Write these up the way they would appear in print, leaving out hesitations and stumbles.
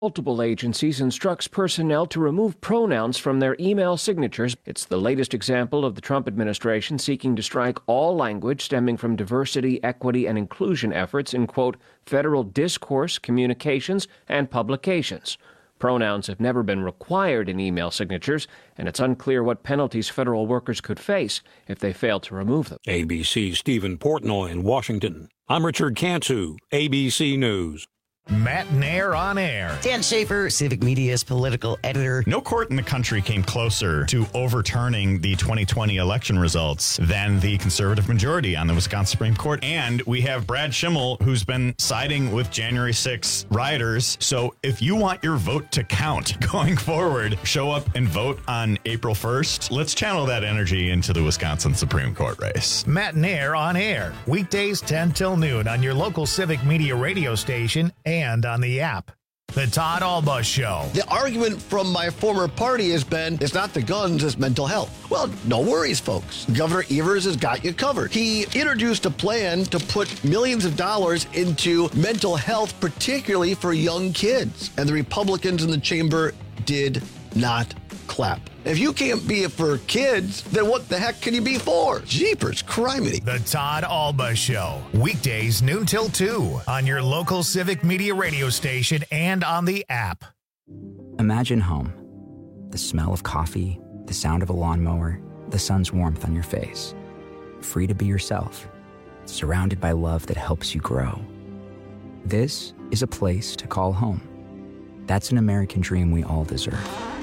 Multiple agencies instructs personnel to remove pronouns from their email signatures. It's the latest example of the Trump administration seeking to strike all language stemming from diversity, equity, and inclusion efforts in, quote, federal discourse, communications, and publications. Pronouns have never been required in email signatures, and it's unclear what penalties federal workers could face if they fail to remove them. ABC's Stephen Portnoy in Washington. I'm Richard Cantu, ABC News. Matt Nair on air. Dan Schaefer, Civic Media's political editor. No court in the country came closer to overturning the 2020 election results than the conservative majority on the Wisconsin Supreme Court. And we have Brad Schimmel, who's been siding with January 6 rioters. So if you want your vote to count going forward, show up and vote on April 1st. Let's channel that energy into the Wisconsin Supreme Court race. Matt Nair on air. Weekdays 10 till noon on your local Civic Media radio station and on the app. The Todd Alba Show. The argument from my former party has been, it's not the guns, it's mental health. Well, no worries, folks. Governor Evers has got you covered. He introduced a plan to put millions of dollars into mental health, particularly for young kids. And the Republicans in the chamber did not clap. If you can't be it for kids, then what the heck can you be for? Jeepers criminy. The Todd Alba Show. Weekdays noon till 2 on your local Civic Media radio station and on the app. Imagine home. The smell of coffee, the sound of a lawnmower, the sun's warmth on your face. Free to be yourself. Surrounded by love that helps you grow. This is a place to call home. That's an American dream we all deserve.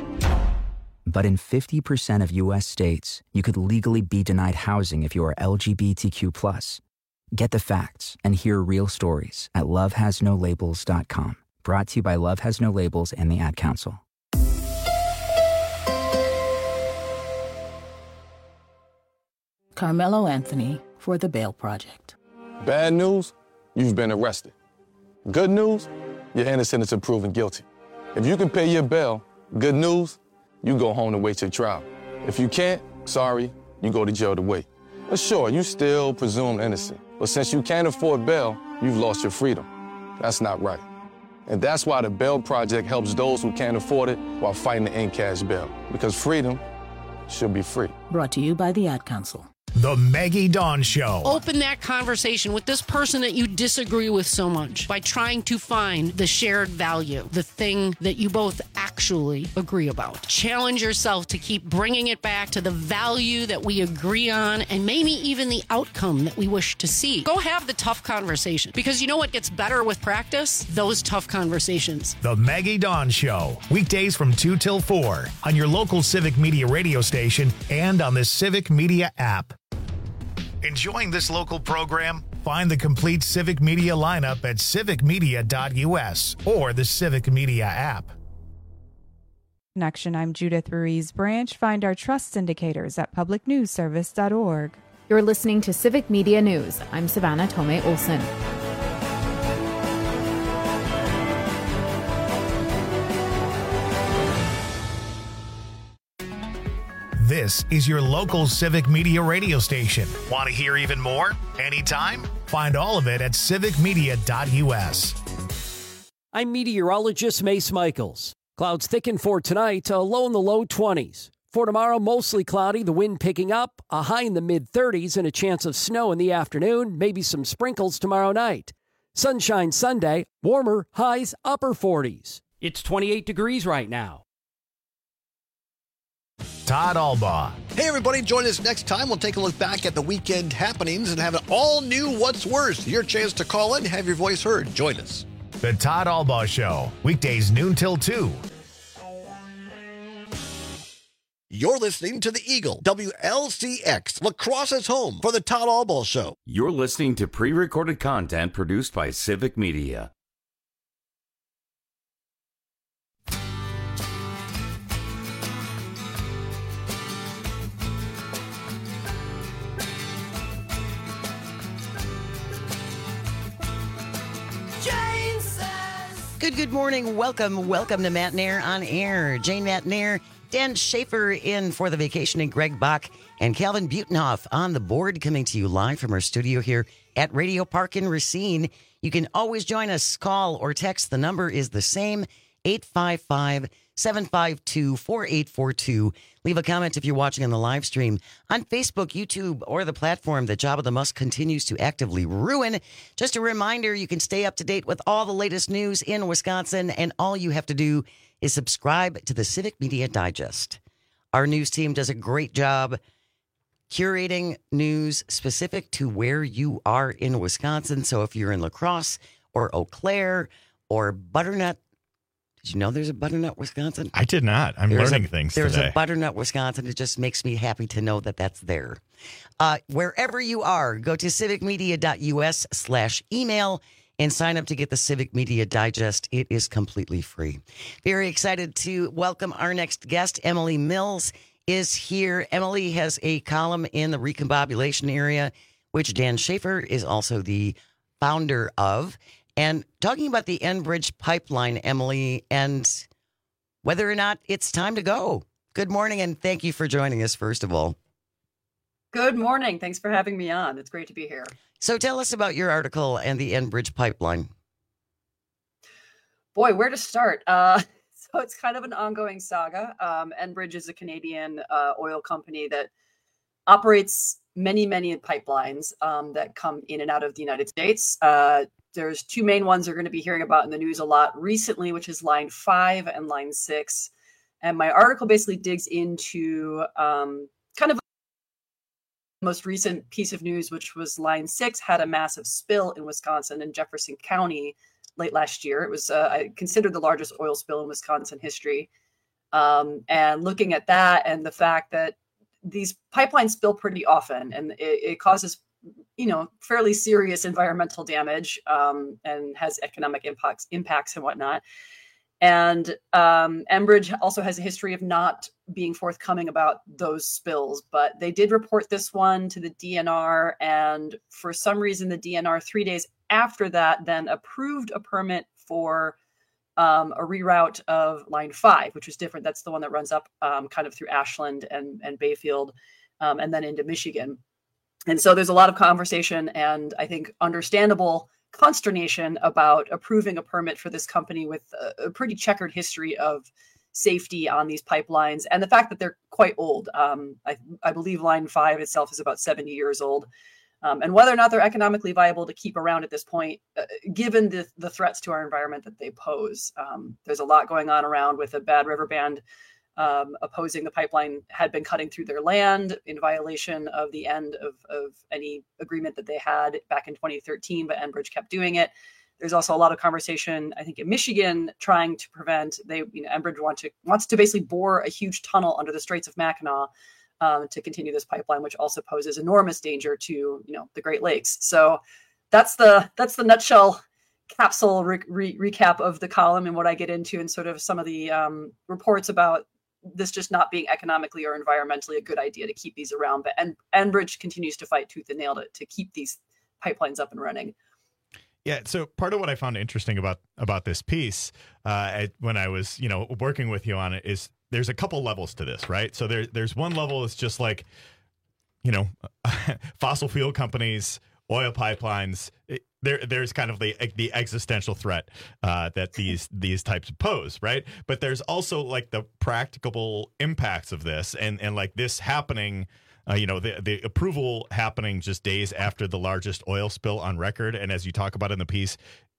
But in 50% of U.S. states, you could legally be denied housing if you are LGBTQ+. Get the facts and hear real stories at lovehasnolabels.com. Brought to you by Love Has No Labels and the Ad Council. Carmelo Anthony for The Bail Project. Bad news, you've been arrested. Good news, you're innocent until proven guilty. If you can pay your bail, good news, you go home to wait your trial. If you can't, sorry, you go to jail to wait. But sure, you still presumed innocent. But since you can't afford bail, you've lost your freedom. That's not right. And that's why the Bail Project helps those who can't afford it while fighting to end cash bail. Because freedom should be free. Brought to you by the Ad Council. The Maggie Dawn Show. Open that conversation with this person that you disagree with so much by trying to find the shared value, the thing that you both actually agree about. Challenge yourself to keep bringing it back to the value that we agree on and maybe even the outcome that we wish to see. Go have the tough conversation, because you know what gets better with practice? Those tough conversations. The Maggie Dawn Show. Weekdays from 2 till 4 on your local Civic Media radio station and on the Civic Media app. Enjoying this local program? Find the complete Civic Media lineup at civicmedia.us or the Civic Media app. Connection, I'm Judith Ruiz Branch. Find our trust indicators at publicnewsservice.org. You're listening to Civic Media News. I'm Savannah Tomei Olson. This is your local Civic Media radio station. Want to hear even more? Anytime? Find all of it at civicmedia.us. I'm meteorologist Mace Michaels. Clouds thicken for tonight, a low in the low 20s. For tomorrow, mostly cloudy, the wind picking up, a high in the mid-30s, and a chance of snow in the afternoon, maybe some sprinkles tomorrow night. Sunshine Sunday, warmer, highs upper 40s. It's 28 degrees right now. Todd Alba. Hey, everybody, join us next time. We'll take a look back at the weekend happenings and have an all-new What's Worse. Your chance to call in and have your voice heard. Join us. The Todd Alba Show. Weekdays noon till 2. You're listening to the Eagle, WLCX, La Crosse's home for the Todd Alba Show. You're listening to pre-recorded content produced by Civic Media. Good morning. Welcome to Matt Nair on Air. Jane Matt Nair, Dan Schaefer in for the vacation, and Greg Bach and Calvin Butenhoff on the board, coming to you live from our studio here at Radio Park in Racine. You can always join us. Call or text. The number is the same, 855-752-4842. Leave a comment if you're watching on the live stream on Facebook, YouTube, or the platform that Jabba the Musk continues to actively ruin. Just a reminder, you can stay up to date with all the latest news in Wisconsin, and all you have to do is subscribe to the Civic Media Digest. Our news team does a great job curating news specific to where you are in Wisconsin. So if you're in La Crosse or Eau Claire or Butternut, did you know there's a Butternut, Wisconsin? I did not. I'm learning things today. There's a Butternut, Wisconsin. It just makes me happy to know that that's there. Wherever you are, go to civicmedia.us/email and sign up to get the Civic Media Digest. It is completely free. Very excited to welcome our next guest. Emily Mills is here. Emily has a column in the recombobulation area, which Dan Schaefer is also the founder of. And talking about the Enbridge pipeline, Emily, and whether or not it's time to go. Good morning, and thank you for joining us, first of all. Good morning. Thanks for having me on. It's great to be here. So tell us about your article and the Enbridge pipeline. Boy, where to start? So it's kind of an ongoing saga. Enbridge is a Canadian oil company that operates many pipelines that come in and out of the United States. There's two main ones you're going to be hearing about in the news a lot recently, which is Line 5 and Line 6. And my article basically digs into kind of most recent piece of news, which was Line 6 had a massive spill in Wisconsin and Jefferson County late last year. It was considered the largest oil spill in Wisconsin history. And looking at that and the fact that these pipelines spill pretty often, and it causes, fairly serious environmental damage and has economic impacts and whatnot. And Enbridge also has a history of not being forthcoming about those spills, but they did report this one to the DNR. And for some reason, the DNR 3 days after that then approved a permit for a reroute of Line 5, which is different. That's the one that runs up kind of through Ashland and Bayfield and then into Michigan. And so there's a lot of conversation and I think understandable consternation about approving a permit for this company with a pretty checkered history of safety on these pipelines and the fact that they're quite old. I believe Line 5 itself is about 70 years old. And whether or not they're economically viable to keep around at this point, given the threats to our environment that they pose. There's a lot going on around with a Bad River Band opposing the pipeline had been cutting through their land in violation of the end of any agreement that they had back in 2013, but Enbridge kept doing it. There's also a lot of conversation, I think, in Michigan trying to prevent, Enbridge wants to basically bore a huge tunnel under the Straits of Mackinac to continue this pipeline, which also poses enormous danger to, the Great Lakes. So that's the nutshell capsule recap of the column and what I get into and sort of some of the reports about this just not being economically or environmentally a good idea to keep these around. But Enbridge continues to fight tooth and nail to keep these pipelines up and running. Yeah. So part of what I found interesting about this piece when I was, working with you on it is there's a couple levels to this, right? So there's one level that's just like, fossil fuel companies, oil pipelines. There's kind of the existential threat that these types pose, right? But there's also like the practicable impacts of this, and like this happening, the approval happening just days after the largest oil spill on record, and as you talk about in the piece,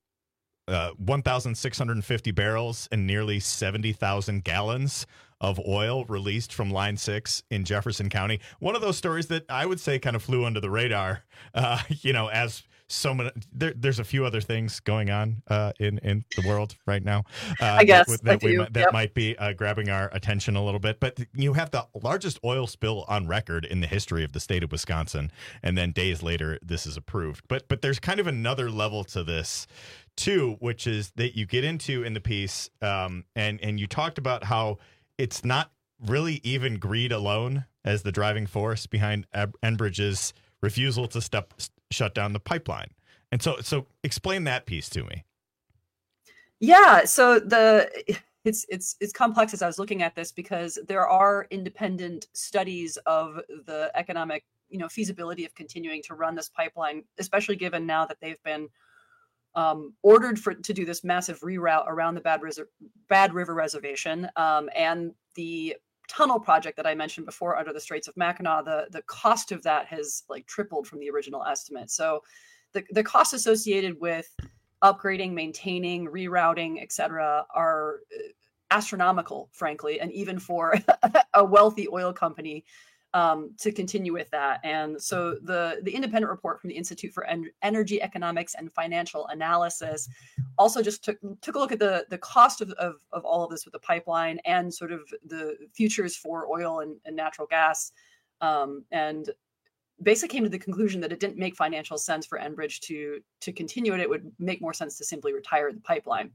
1,650 barrels and nearly 70,000 gallons of oil released from Line 6 in Jefferson County. One of those stories that I would say kind of flew under the radar, as so many. There's a few other things going on in the world right now. I guess that might be grabbing our attention a little bit. But you have the largest oil spill on record in the history of the state of Wisconsin, and then days later, this is approved. But there's kind of another level to this too, which is that you get into in the piece, and you talked about how it's not really even greed alone as the driving force behind Enbridge's refusal to shut down the pipeline. And so explain that piece to me. Yeah, so it's complex as I was looking at this because there are independent studies of the economic, feasibility of continuing to run this pipeline, especially given now that they've been ordered to do this massive reroute around the Bad River Reservation, and the tunnel project that I mentioned before under the Straits of Mackinac. The cost of that has like tripled from the original estimate. So the costs associated with upgrading, maintaining, rerouting, etc., are astronomical, frankly, and even for a wealthy oil company to continue with that. And so the independent report from the Institute for Energy Economics and Financial Analysis also just took a look at the cost of all of this with the pipeline and sort of the futures for oil and natural gas, and basically came to the conclusion that it didn't make financial sense for Enbridge to continue it. It would make more sense to simply retire the pipeline.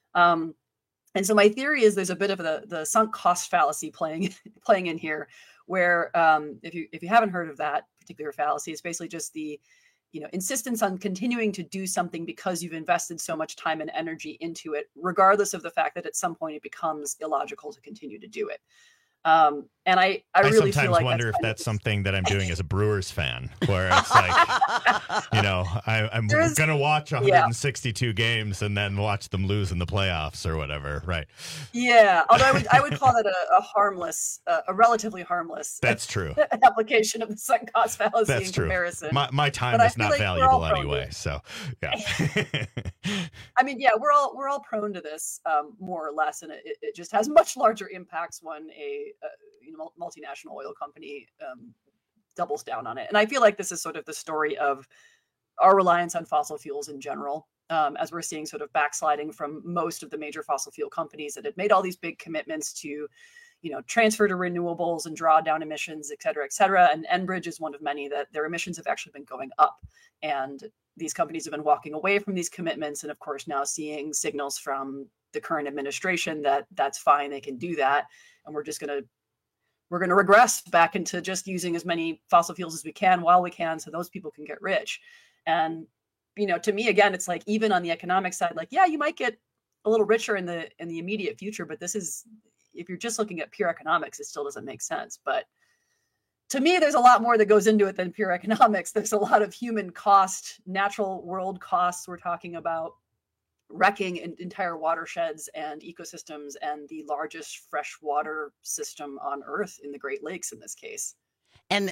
And so my theory is there's a bit of the sunk cost fallacy playing in here, where if you haven't heard of that particular fallacy, it's basically just the insistence on continuing to do something because you've invested so much time and energy into it, regardless of the fact that at some point it becomes illogical to continue to do it. And I really sometimes feel like wonder if that's something that I'm doing as a Brewers fan, where it's like, I'm going to watch 162 games and then watch them lose in the playoffs or whatever. Right. Yeah. Although I would call that a relatively harmless. That's true. Application of the sunk cost fallacy in comparison. My time is not valuable anyway. So yeah. I mean, yeah, we're all prone to this more or less, and it just has much larger impacts when a multinational oil company doubles down on it. And I feel like this is sort of the story of our reliance on fossil fuels in general, as we're seeing sort of backsliding from most of the major fossil fuel companies that had made all these big commitments to, transfer to renewables and draw down emissions, et cetera, et cetera. And Enbridge is one of many that their emissions have actually been going up. And these companies have been walking away from these commitments. And of course, now seeing signals from the current administration that that's fine, they can do that. And we're going to regress back into just using as many fossil fuels as we can while we can, so those people can get rich. And to me, again, it's like, even on the economic side, like, yeah, you might get a little richer in the immediate future, but this is, if you're just looking at pure economics, it still doesn't make sense. But to me, there's a lot more that goes into it than pure economics. There's a lot of human cost, natural world costs. We're talking about wrecking entire watersheds and ecosystems and the largest freshwater system on Earth in the Great Lakes in this case. And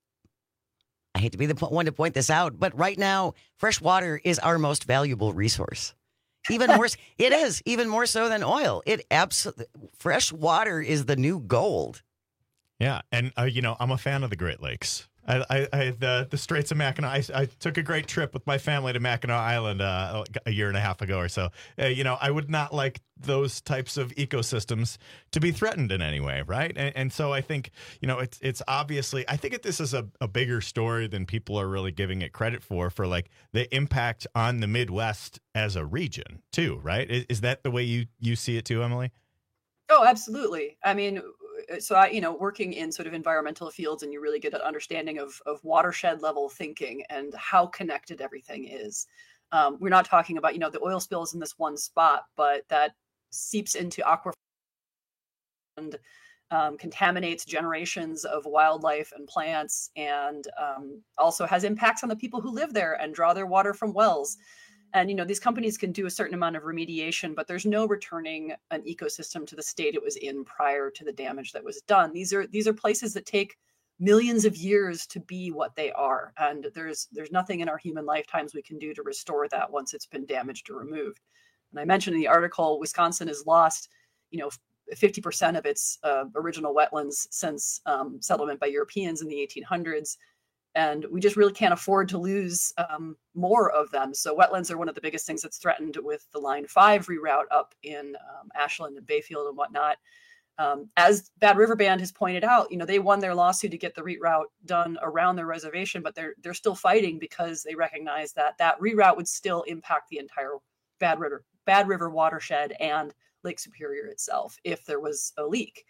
I hate to be the one to point this out, but right now, fresh water is our most valuable resource. Even more, it is even more so than oil. Fresh water is the new gold. Yeah, and I'm a fan of the Great Lakes. The Straits of Mackinac. I took a great trip with my family to Mackinac Island a year and a half ago or so. I would not like those types of ecosystems to be threatened in any way, right? And so I think it's obviously, I think this is a bigger story than people are really giving it credit for like the impact on the Midwest as a region too, right? Is that the way you see it too, Emily? Oh, absolutely. I mean, so working in sort of environmental fields, and you really get an understanding of watershed level thinking and how connected everything is. We're not talking about, the oil spills in this one spot, but that seeps into aquifer and contaminates generations of wildlife and plants, and also has impacts on the people who live there and draw their water from wells. And, these companies can do a certain amount of remediation, but there's no returning an ecosystem to the state it was in prior to the damage that was done. These are places that take millions of years to be what they are. And there's nothing in our human lifetimes we can do to restore that once it's been damaged or removed. And I mentioned in the article, Wisconsin has lost, 50% of its original wetlands since settlement by Europeans in the 1800s. And we just really can't afford to lose more of them. So wetlands are one of the biggest things that's threatened with the Line 5 reroute up in Ashland and Bayfield and whatnot. As Bad River Band has pointed out, they won their lawsuit to get the reroute done around their reservation, but they're still fighting because they recognize that reroute would still impact the entire Bad River watershed and Lake Superior itself if there was a leak.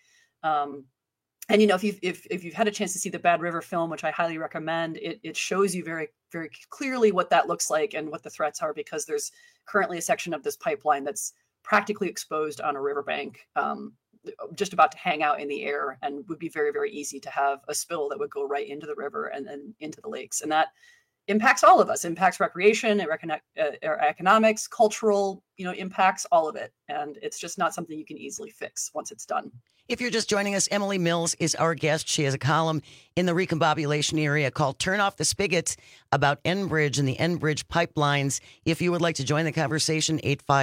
And if you've had a chance to see the Bad River film, which I highly recommend, it shows you very, very clearly what that looks like and what the threats are, because there's currently a section of this pipeline that's practically exposed on a riverbank, just about to hang out in the air, and would be very, very easy to have a spill that would go right into the river and then into the lakes. And that impacts all of us, impacts recreation, economics, cultural, impacts, all of it. And it's just not something you can easily fix once it's done. If you're just joining us, Emily Mills is our guest. She has a column in the recombobulation area called Turn Off the Spigot about Enbridge and the Enbridge pipelines. If you would like to join the conversation,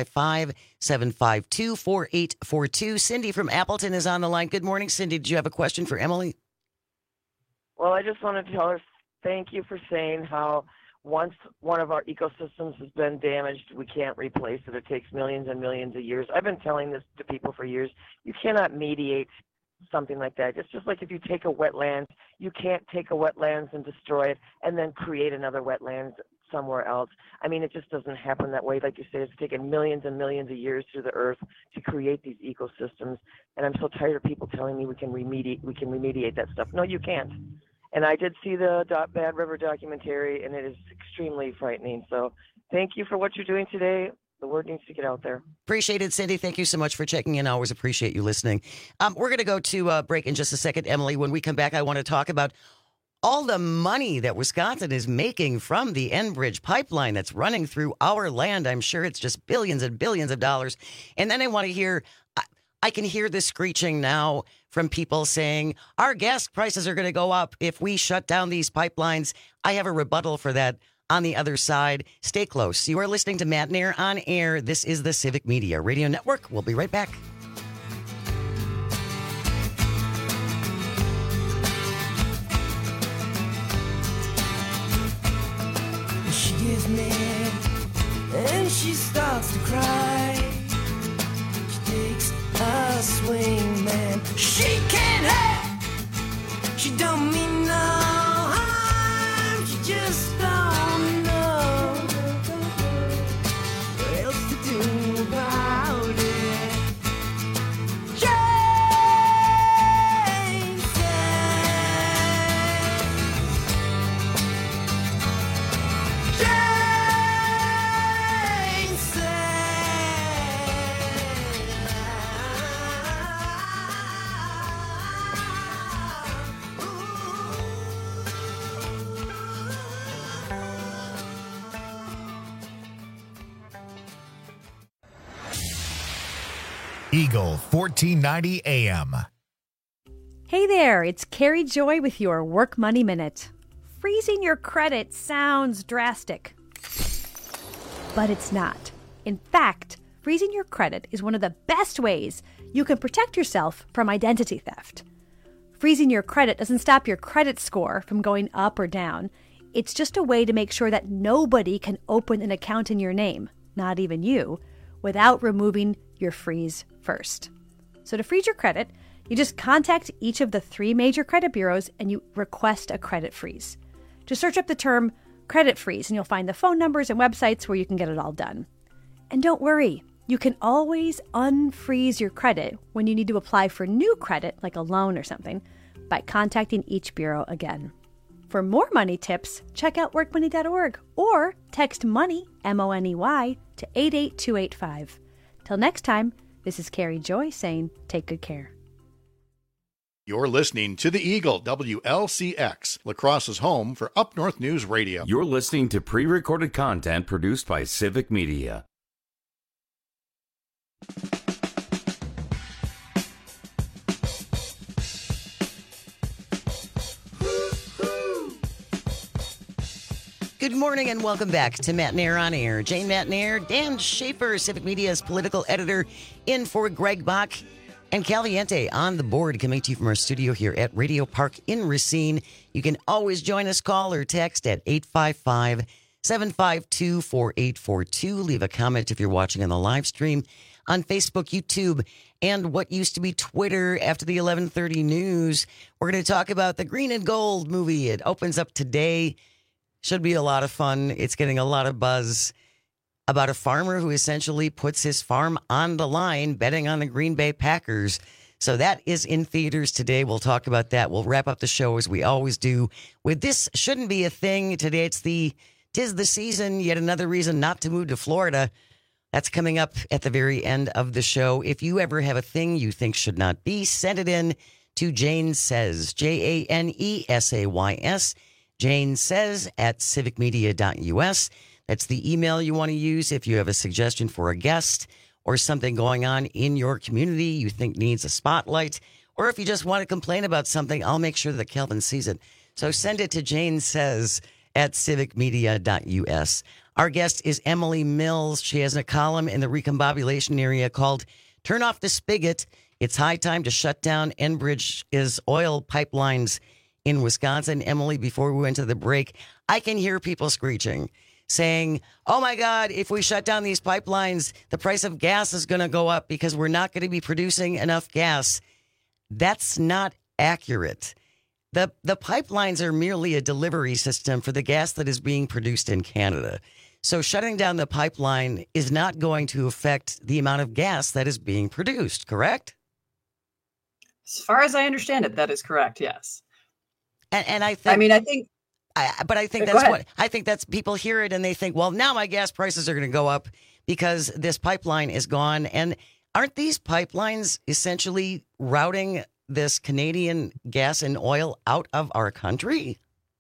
855-752-4842. Cindy from Appleton is on the line. Good morning, Cindy. Did you have a question for Emily? Well, I just wanted to tell her thank you for saying how once one of our ecosystems has been damaged, we can't replace it. It takes millions and millions of years. I've been telling this to people for years. You cannot mediate something like that. It's just like if you take a wetland, you can't take a wetlands and destroy it and then create another wetlands somewhere else. I mean, it just doesn't happen that way. Like you say, it's taken millions and millions of years through the earth to create these ecosystems. And I'm so tired of people telling me we can remediate that stuff. No, you can't. And I did see the Bad River documentary, and it is extremely frightening. So thank you for what you're doing today. The word needs to get out there. Appreciate it, Cindy. Thank you so much for checking in. I always appreciate you listening. We're going to go to break in just a second, Emily. When we come back, I want to talk about all the money that Wisconsin is making from the Enbridge pipeline that's running through our land. I'm sure it's just billions and billions of dollars. And then I want to hear, I can hear the screeching now from people saying our gas prices are going to go up if we shut down these pipelines. I have a rebuttal for that on the other side. Stay close. You are listening to Matt Nair on Air. This is the Civic Media Radio Network. We'll be right back. She gets mad and she starts to cry. She takes a swing, man. She can't help. She don't mean no harm. She just don't know what else to do about it. Jane said, Jane Eagle 1490 AM. Hey there, it's Carrie Joy with your Work Money Minute. Freezing your credit sounds drastic, but it's not. In fact, freezing your credit is one of the best ways you can protect yourself from identity theft. Freezing your credit doesn't stop your credit score from going up or down. It's just a way to make sure that nobody can open an account in your name, not even you, without removing your freeze first. So to freeze your credit, you just contact each of the 3 major credit bureaus and you request a credit freeze. Just search up the term credit freeze and you'll find the phone numbers and websites where you can get it all done. And don't worry, you can always unfreeze your credit when you need to apply for new credit, like a loan or something, by contacting each bureau again. For more money tips, check out workmoney.org or text MONEY, M-O-N-E-Y, to 88285. Till next time, this is Carrie Joy saying take good care. You're listening to the Eagle, WLCX, La Crosse's home for Up North News Radio. You're listening to pre-recorded content produced by Civic Media. Good morning and welcome back to Matt Nair on Air. Jane Matt Nair, Dan Schaefer, Civic Media's political editor, in for Greg Bach, and Caliente on the board, coming to you from our studio here at Radio Park in Racine. You can always join us, call or text at 855-752-4842. Leave a comment if you're watching on the live stream on Facebook, YouTube, and what used to be Twitter after the 11:30 news. We're going to talk about the Green and Gold movie. It opens up today. Should be a lot of fun. It's getting a lot of buzz about a farmer who essentially puts his farm on the line betting on the Green Bay Packers. So that is in theaters today. We'll talk about that. We'll wrap up the show as we always do with This Shouldn't Be a Thing. Today tis the season, yet another reason not to move to Florida. That's coming up at the very end of the show. If you ever have a thing you think should not be, send it in to Jane Says, Janesays, Jane Says at civicmedia.us. That's the email you want to use if you have a suggestion for a guest or something going on in your community you think needs a spotlight, or if you just want to complain about something, I'll make sure that Kelvin sees it. So send it to Jane Says at civicmedia.us. Our guest is Emily Mills. She has a column in the recombobulation area called Turn Off the Spigot. It's high time to shut down Enbridge's oil pipelines in Wisconsin. Emily, before we went to the break, I can hear people screeching, saying, oh my God, if we shut down these pipelines, the price of gas is going to go up because we're not going to be producing enough gas. That's not accurate. The pipelines are merely a delivery system for the gas that is being produced in Canada. So shutting down the pipeline is not going to affect the amount of gas that is being produced, correct? As far as I understand it, that is correct, yes. And I think... I think that's people hear it and they think, well, now my gas prices are going to go up because this pipeline is gone. And aren't these pipelines essentially routing this Canadian gas and oil out of our country?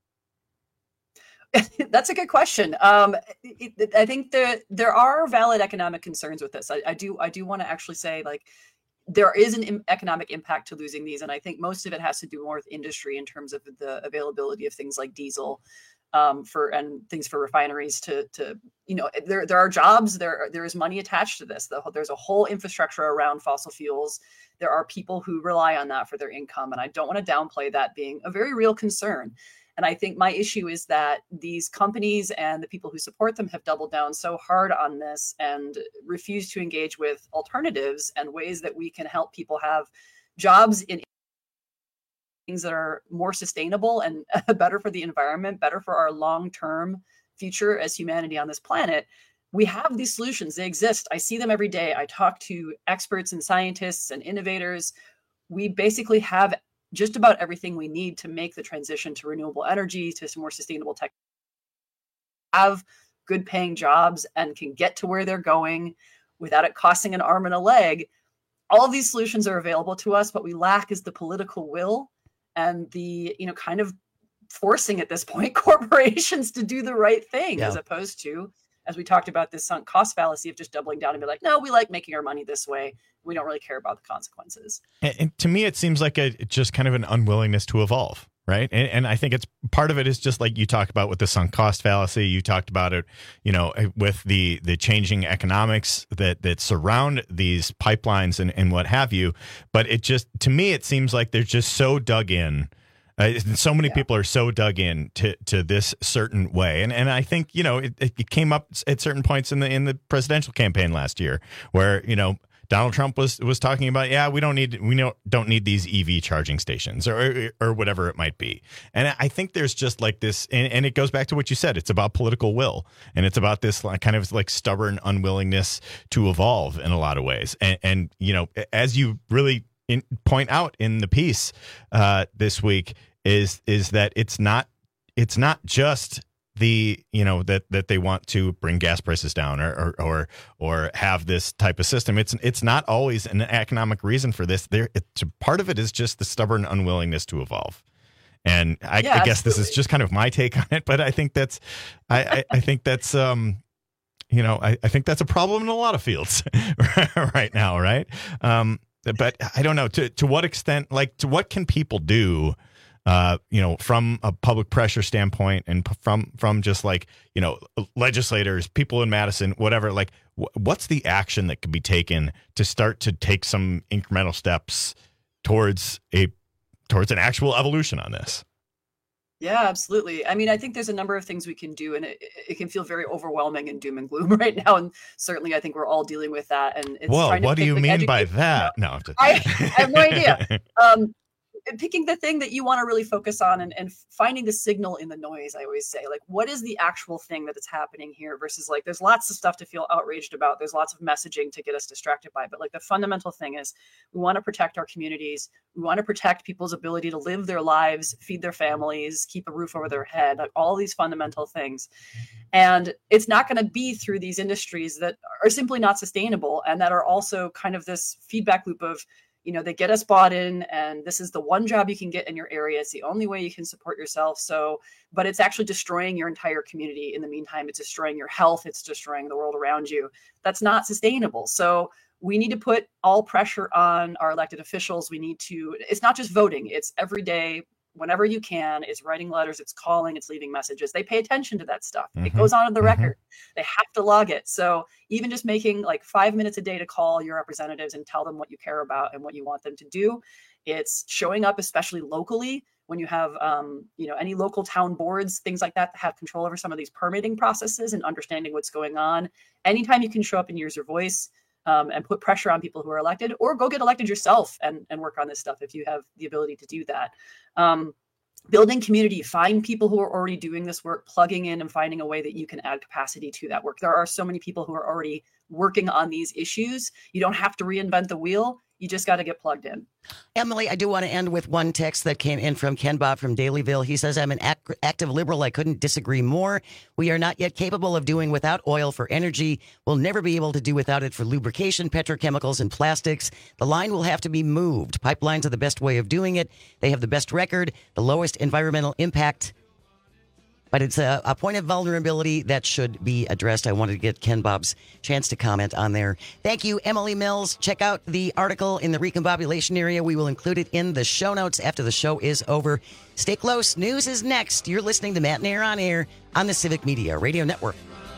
That's a good question. I think there are valid economic concerns with this. I do want to actually say, like, there is an economic impact to losing these, and I think most of it has to do more with industry in terms of the availability of things like diesel and things for refineries to there are jobs, there is money attached to this. There's a whole infrastructure around fossil fuels. There are people who rely on that for their income, and I don't want to downplay that being a very real concern. And I think my issue is that these companies and the people who support them have doubled down so hard on this and refuse to engage with alternatives and ways that we can help people have jobs in things that are more sustainable and better for the environment, better for our long-term future as humanity on this planet. We have these solutions. They exist. I see them every day. I talk to experts and scientists and innovators. We basically have just about everything we need to make the transition to renewable energy, to some more sustainable tech, have good paying jobs and can get to where they're going without it costing an arm and a leg. All of these solutions are available to us. What we lack is the political will and the, kind of forcing at this point corporations to do the right thing, as opposed to, as we talked about, this sunk cost fallacy of just doubling down and be like, no, we like making our money this way. We don't really care about the consequences. And to me, it seems like just kind of an unwillingness to evolve, right? And I think it's part of it is just like you talked about with the sunk cost fallacy. You talked about it, with the changing economics that surround these pipelines and what have you. But it just, to me, it seems like they're just so dug in. So many people are so dug in to this certain way. And I think, it came up at certain points in the presidential campaign last year where, Donald Trump was talking about, we don't need these EV charging stations or whatever it might be. And I think there's just like this, and it goes back to what you said. It's about political will, and it's about this kind of like stubborn unwillingness to evolve in a lot of ways. And as you really point out in the piece this week, is that it's not just the that they want to bring gas prices down or have this type of system. It's not always an economic reason for this. Part of it is just the stubborn unwillingness to evolve. And I guess this is just kind of my take on it, but I think that's I think that's I think that's a problem in a lot of fields right now, right? But I don't know to what extent, to what can people do, from a public pressure standpoint and from just legislators, people in Madison, whatever, what's the action that could be taken to start to take some incremental steps towards an actual evolution on this? Yeah, absolutely. I mean, I think there's a number of things we can do, and it can feel very overwhelming and doom and gloom right now. And certainly I think we're all dealing with that. And it's what do you mean by that? No, I have no idea. Picking the thing that you want to really focus on and finding the signal in the noise. I always say, what is the actual thing that is happening here versus there's lots of stuff to feel outraged about. There's lots of messaging to get us distracted by, but the fundamental thing is we want to protect our communities. We want to protect people's ability to live their lives, feed their families, keep a roof over their head, all these fundamental things. And it's not going to be through these industries that are simply not sustainable and that are also kind of this feedback loop of, they get us bought in, and this is the one job you can get in your area. It's the only way you can support yourself. But it's actually destroying your entire community. In the meantime, it's destroying your health. It's destroying the world around you. That's not sustainable. So we need to put all pressure on our elected officials. It's not just voting. It's every day, whenever you can. It's writing letters, it's calling, it's leaving messages. They pay attention to that stuff. It goes on in the record. They have to log it. So even just making like 5 minutes a day to call your representatives and tell them what you care about and what you want them to do. It's showing up, especially locally, when you have, any local town boards, things like that have control over some of these permitting processes and understanding what's going on. Anytime you can show up and use your voice, and put pressure on people who are elected, or go get elected yourself and work on this stuff if you have the ability to do that. Building community, find people who are already doing this work, plugging in and finding a way that you can add capacity to that work. There are so many people who are already working on these issues. You don't have to reinvent the wheel. You just got to get plugged in. Emily, I do want to end with one text that came in from Ken Bob from Dalyville. He says, I'm an active liberal. I couldn't disagree more. We are not yet capable of doing without oil for energy. We'll never be able to do without it for lubrication, petrochemicals, and plastics. The line will have to be moved. Pipelines are the best way of doing it. They have the best record, the lowest environmental impact. But it's a point of vulnerability that should be addressed. I wanted to get Ken Bob's chance to comment on there. Thank you, Emily Mills. Check out the article in the recombobulation area. We will include it in the show notes after the show is over. Stay close. News is next. You're listening to Matt Nair on Air on the Civic Media Radio Network.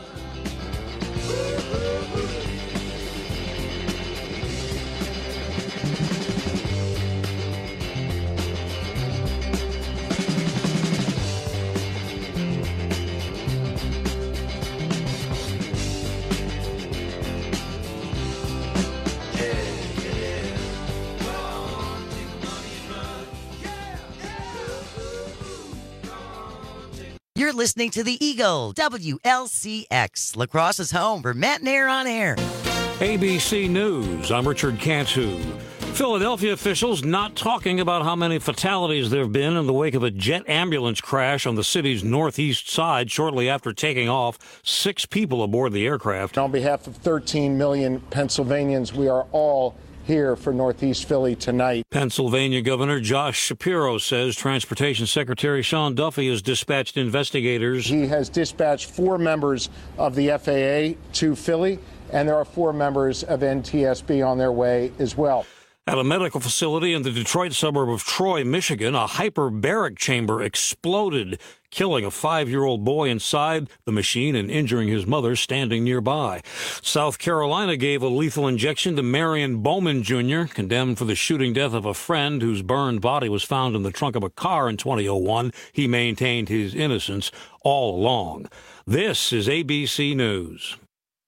You're listening to The Eagle, WLCX, La Crosse's home for Matt Nair on Air. ABC News, I'm Richard Cantu. Philadelphia officials not talking about how many fatalities there have been in the wake of a jet ambulance crash on the city's northeast side shortly after taking off. 6 people aboard the aircraft. On behalf of 13 million Pennsylvanians, we are all here for Northeast Philly tonight. Pennsylvania Governor Josh Shapiro says Transportation Secretary Sean Duffy has dispatched investigators. He has dispatched 4 members of the FAA to Philly, and there are 4 members of NTSB on their way as well. At a medical facility in the Detroit suburb of Troy, Michigan, a hyperbaric chamber exploded, killing a 5-year-old boy inside the machine and injuring his mother standing nearby. South Carolina gave a lethal injection to Marion Bowman Jr., condemned for the shooting death of a friend whose burned body was found in the trunk of a car in 2001. He maintained his innocence all along. This is ABC News.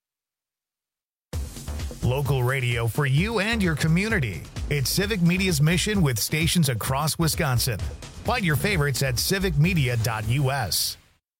Local radio for you and your community. It's Civic Media's mission with stations across Wisconsin. Find your favorites at civicmedia.us.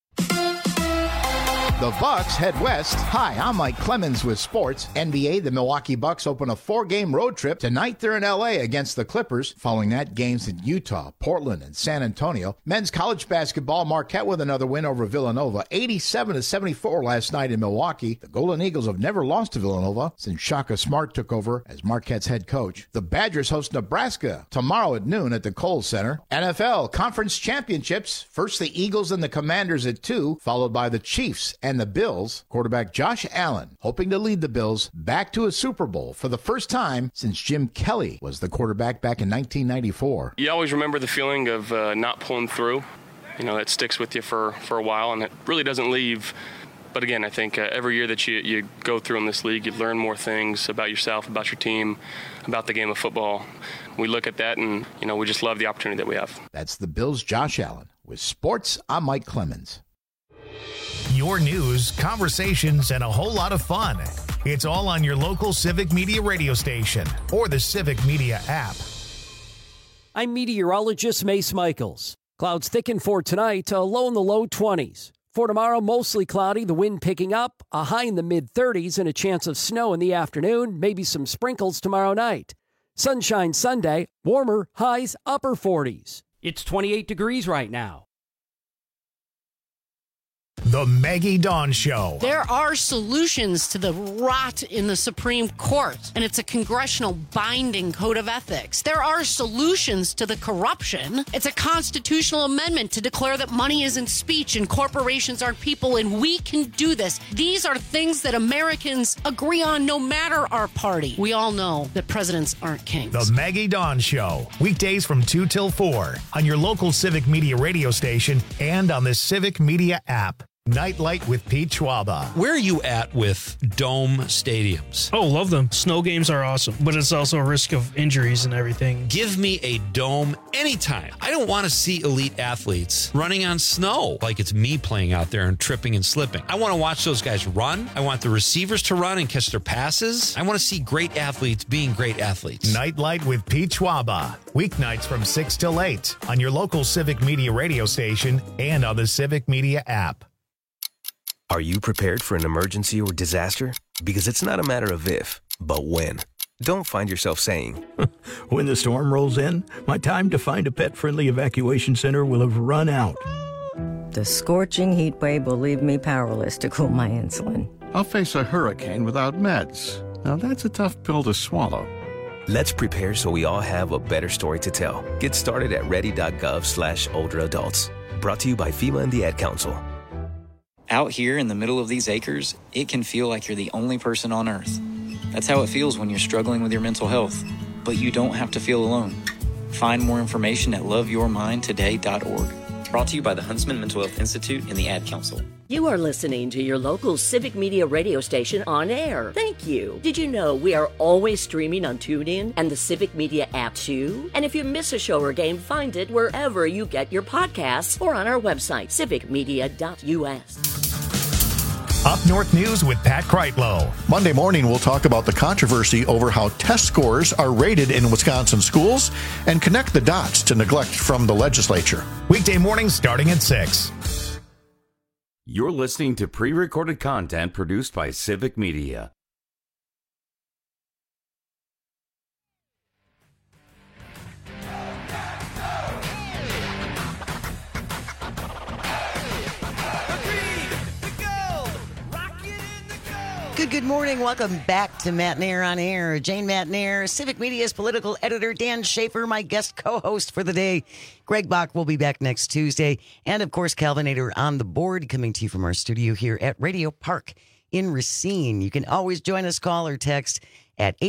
The Bucks head west. Hi, I'm Mike Clemens with sports. NBA, the Milwaukee Bucks open a 4-game road trip. Tonight they're in L.A. against the Clippers. Following that, games in Utah, Portland, and San Antonio. Men's college basketball, Marquette with another win over Villanova. 87-74 last night in Milwaukee. The Golden Eagles have never lost to Villanova since Shaka Smart took over as Marquette's head coach. The Badgers host Nebraska tomorrow at noon at the Kohl Center. NFL Conference Championships. First the Eagles and the Commanders at 2, followed by the Chiefs and the Bills. Quarterback Josh Allen hoping to lead the Bills back to a Super Bowl for the first time since Jim Kelly was the quarterback back in 1994. You always remember the feeling of not pulling through. You know, that sticks with you for a while, and it really doesn't leave. But again, I think every year that you go through in this league, you learn more things about yourself, about your team, about the game of football. We look at that and, we just love the opportunity that we have. That's the Bills' Josh Allen. With sports, I'm Mike Clemens. Your news, conversations, and a whole lot of fun. It's all on your local Civic Media radio station or the Civic Media app. I'm meteorologist Mace Michaels. Clouds thicken for tonight, a low in the low 20s. For tomorrow, mostly cloudy, the wind picking up, a high in the mid-30s, and a chance of snow in the afternoon, maybe some sprinkles tomorrow night. Sunshine Sunday, warmer, highs upper 40s. It's 28 degrees right now. The Maggie Dawn Show. There are solutions to the rot in the Supreme Court, and it's a congressional binding code of ethics. There are solutions to the corruption. It's a constitutional amendment to declare that money isn't speech and corporations aren't people, and we can do this. These are things that Americans agree on no matter our party. We all know that presidents aren't kings. The Maggie Dawn Show. Weekdays from 2 till 4 on your local Civic Media radio station and on the Civic Media app. Nightlight with Pete Schwaba. Where are you at with dome stadiums? Oh, love them. Snow games are awesome, but it's also a risk of injuries and everything. Give me a dome anytime. I don't want to see elite athletes running on snow like it's me playing out there and tripping and slipping. I want to watch those guys run. I want the receivers to run and catch their passes. I want to see great athletes being great athletes. Nightlight with Pete Schwaba. Weeknights from 6 till 8 on your local Civic Media radio station and on the Civic Media app. Are you prepared for an emergency or disaster? Because it's not a matter of if, but when. Don't find yourself saying, when the storm rolls in, my time to find a pet-friendly evacuation center will have run out. The scorching heat wave will leave me powerless to cool my insulin. I'll face a hurricane without meds. Now that's a tough pill to swallow. Let's prepare so we all have a better story to tell. Get started at ready.gov/older adults. Brought to you by FEMA and the Ad Council. Out here in the middle of these acres, it can feel like you're the only person on Earth. That's how it feels when you're struggling with your mental health. But you don't have to feel alone. Find more information at loveyourmindtoday.org. Brought to you by the Huntsman Mental Health Institute and the Ad Council. You are listening to your local Civic Media radio station on air. Thank you. Did you know we are always streaming on TuneIn and the Civic Media app too? And if you miss a show or game, find it wherever you get your podcasts or on our website, civicmedia.us. Up North News with Pat Kreitlow. Monday morning, we'll talk about the controversy over how test scores are rated in Wisconsin schools and connect the dots to neglect from the legislature. Weekday mornings starting at 6. You're listening to pre-recorded content produced by Civic Media. Good morning. Welcome back to Matt Nair on Air. Jane Matt Nair, Civic Media's political editor, Dan Schaefer, my guest co-host for the day. Greg Bach will be back next Tuesday. And, of course, Calvinator on the board, coming to you from our studio here at Radio Park in Racine. You can always join us, call or text at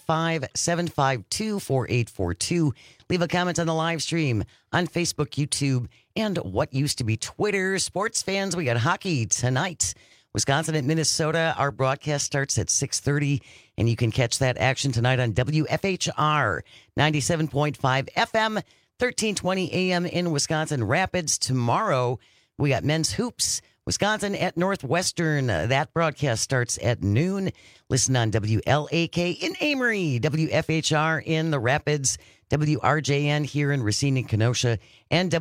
855-752-4842. Leave a comment on the live stream on Facebook, YouTube, and what used to be Twitter. Sports fans, we got hockey tonight. Wisconsin at Minnesota. Our broadcast starts at 6:30, and you can catch that action tonight on WFHR 97.5 FM, 1320 AM in Wisconsin Rapids. Tomorrow, we got men's hoops. Wisconsin at Northwestern. That broadcast starts at noon. Listen on WLAK in Amory, WFHR in the Rapids, WRJN here in Racine and Kenosha, and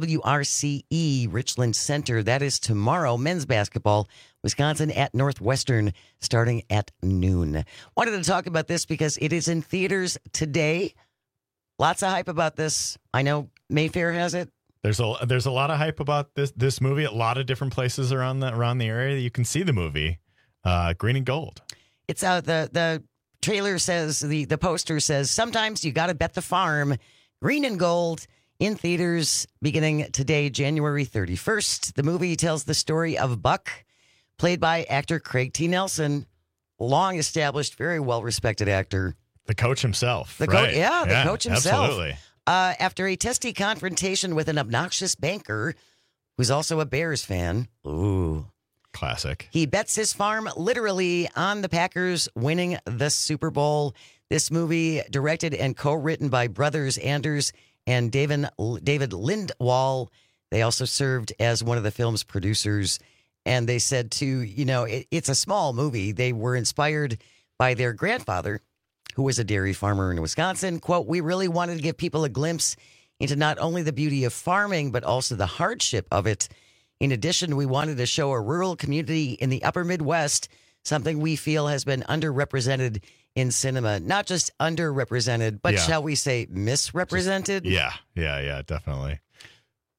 WRCE Richland Center. That is tomorrow. Men's basketball, Wisconsin at Northwestern, starting at noon. Wanted to talk about this because it is in theaters today. Lots of hype about this. I know Mayfair has it. There's a lot of hype about this movie. A lot of different places around the area that you can see the movie. Green and Gold. It's out. The trailer says, the poster says, sometimes you got to bet the farm. Green and Gold in theaters beginning today, January 31st. The movie tells the story of Buck, played by actor Craig T. Nelson, long established, very well respected actor. The coach himself. The coach himself. Absolutely. After a testy confrontation with an obnoxious banker who's also a Bears fan. Ooh. Classic. He bets his farm literally on the Packers winning the Super Bowl. This movie, directed and co-written by brothers Anders and David Lindwall. They also served as one of the film's producers. And they said, it's a small movie. They were inspired by their grandfather, who was a dairy farmer in Wisconsin. Quote, we really wanted to give people a glimpse into not only the beauty of farming, but also the hardship of it. In addition, we wanted to show a rural community in the upper Midwest, something we feel has been underrepresented in cinema. Not just underrepresented, but shall we say misrepresented? Yeah, definitely.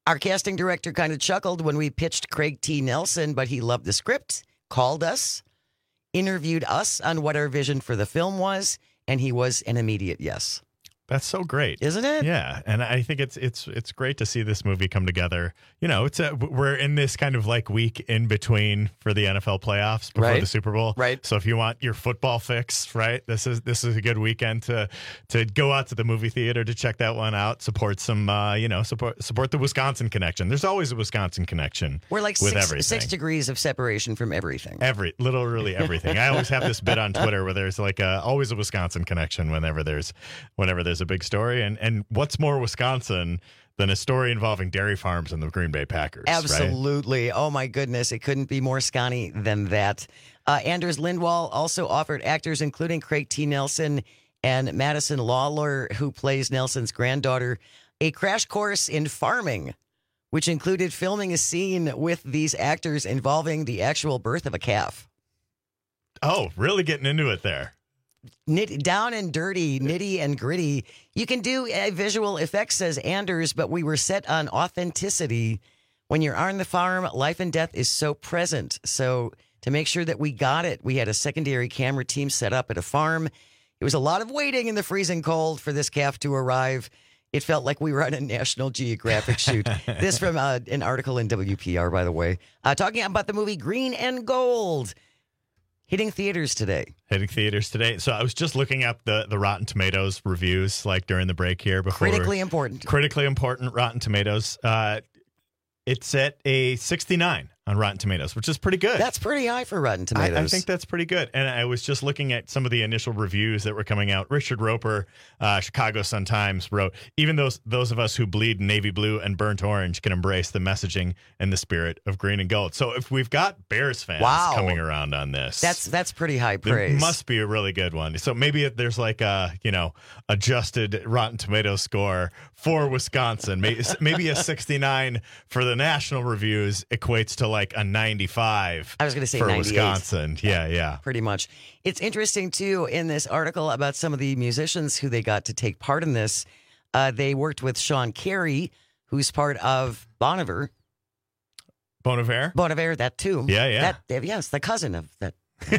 Our casting director kind of chuckled when we pitched Craig T. Nelson, but he loved the script, called us, interviewed us on what our vision for the film was, and he was an immediate yes. That's so great, isn't it? Yeah, and I think it's great to see this movie come together. You know, we're in this kind of like week in between for the NFL playoffs before the Super Bowl. Right. So if you want your football fix, right, this is a good weekend to go out to the movie theater to check that one out. Support some, support the Wisconsin connection. There's always a Wisconsin connection. We're like with 6 degrees of separation from everything. Literally everything. I always have this bit on Twitter where there's like always a Wisconsin connection whenever there's a big story, and what's more Wisconsin than a story involving dairy farms and the Green Bay Packers? Absolutely. Right? Oh my goodness, it couldn't be more Scotty than that. Anders Lindwall also offered actors including Craig T. Nelson and Madison Lawler, who plays Nelson's granddaughter, a crash course in farming, which included filming a scene with these actors involving the actual birth of a calf. Oh, really getting into it there. Down and dirty, nitty and gritty. You can do visual effects, says Anders, but we were set on authenticity. When you're on the farm, life and death is so present. So to make sure that we got it, we had a secondary camera team set up at a farm. It was a lot of waiting in the freezing cold for this calf to arrive. It felt like we were on a National Geographic shoot. This from an article in WPR, by the way, talking about the movie Green and Gold. Hitting theaters today. So I was just looking up the Rotten Tomatoes reviews, like during the break here. Critically important Rotten Tomatoes. It's at a 69 on Rotten Tomatoes, which is pretty good. That's pretty high for Rotten Tomatoes. I think that's pretty good. And I was just looking at some of the initial reviews that were coming out. Richard Roper, Chicago Sun-Times, wrote, even those of us who bleed navy blue and burnt orange can embrace the messaging and the spirit of green and gold. So if we've got Bears fans coming around on this, that's pretty high praise. It must be a really good one. So maybe if there's like a, adjusted Rotten Tomatoes score for Wisconsin, maybe a 69 for the national reviews equates to like a 95. I was going to say for 98. Wisconsin. Yeah. Pretty much. It's interesting, too, in this article about some of the musicians who they got to take part in this. They worked with Sean Carey, who's part of Bon Iver. Bon Iver? Bon Iver, that too. Yeah. Yes, the cousin of that.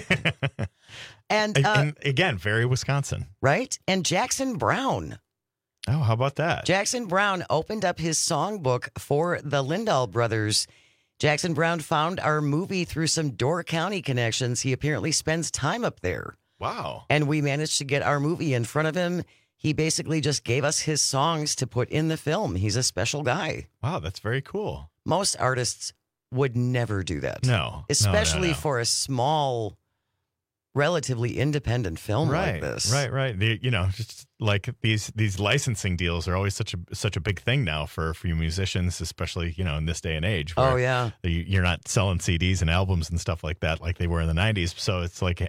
and again, very Wisconsin. Right? And Jackson Browne. Oh, how about that? Jackson Browne opened up his songbook for the Lindahl brothers. Jackson Browne found our movie through some Door County connections. He apparently spends time up there. Wow. And we managed to get our movie in front of him. He basically just gave us his songs to put in the film. He's a special guy. Wow, that's very cool. Most artists would never do that. No. Especially for a small, relatively independent film like this. Right. Just like these licensing deals are always such a big thing now for you musicians, especially, in this day and age. Oh, yeah. You're not selling CDs and albums and stuff like that like they were in the 90s. So it's like,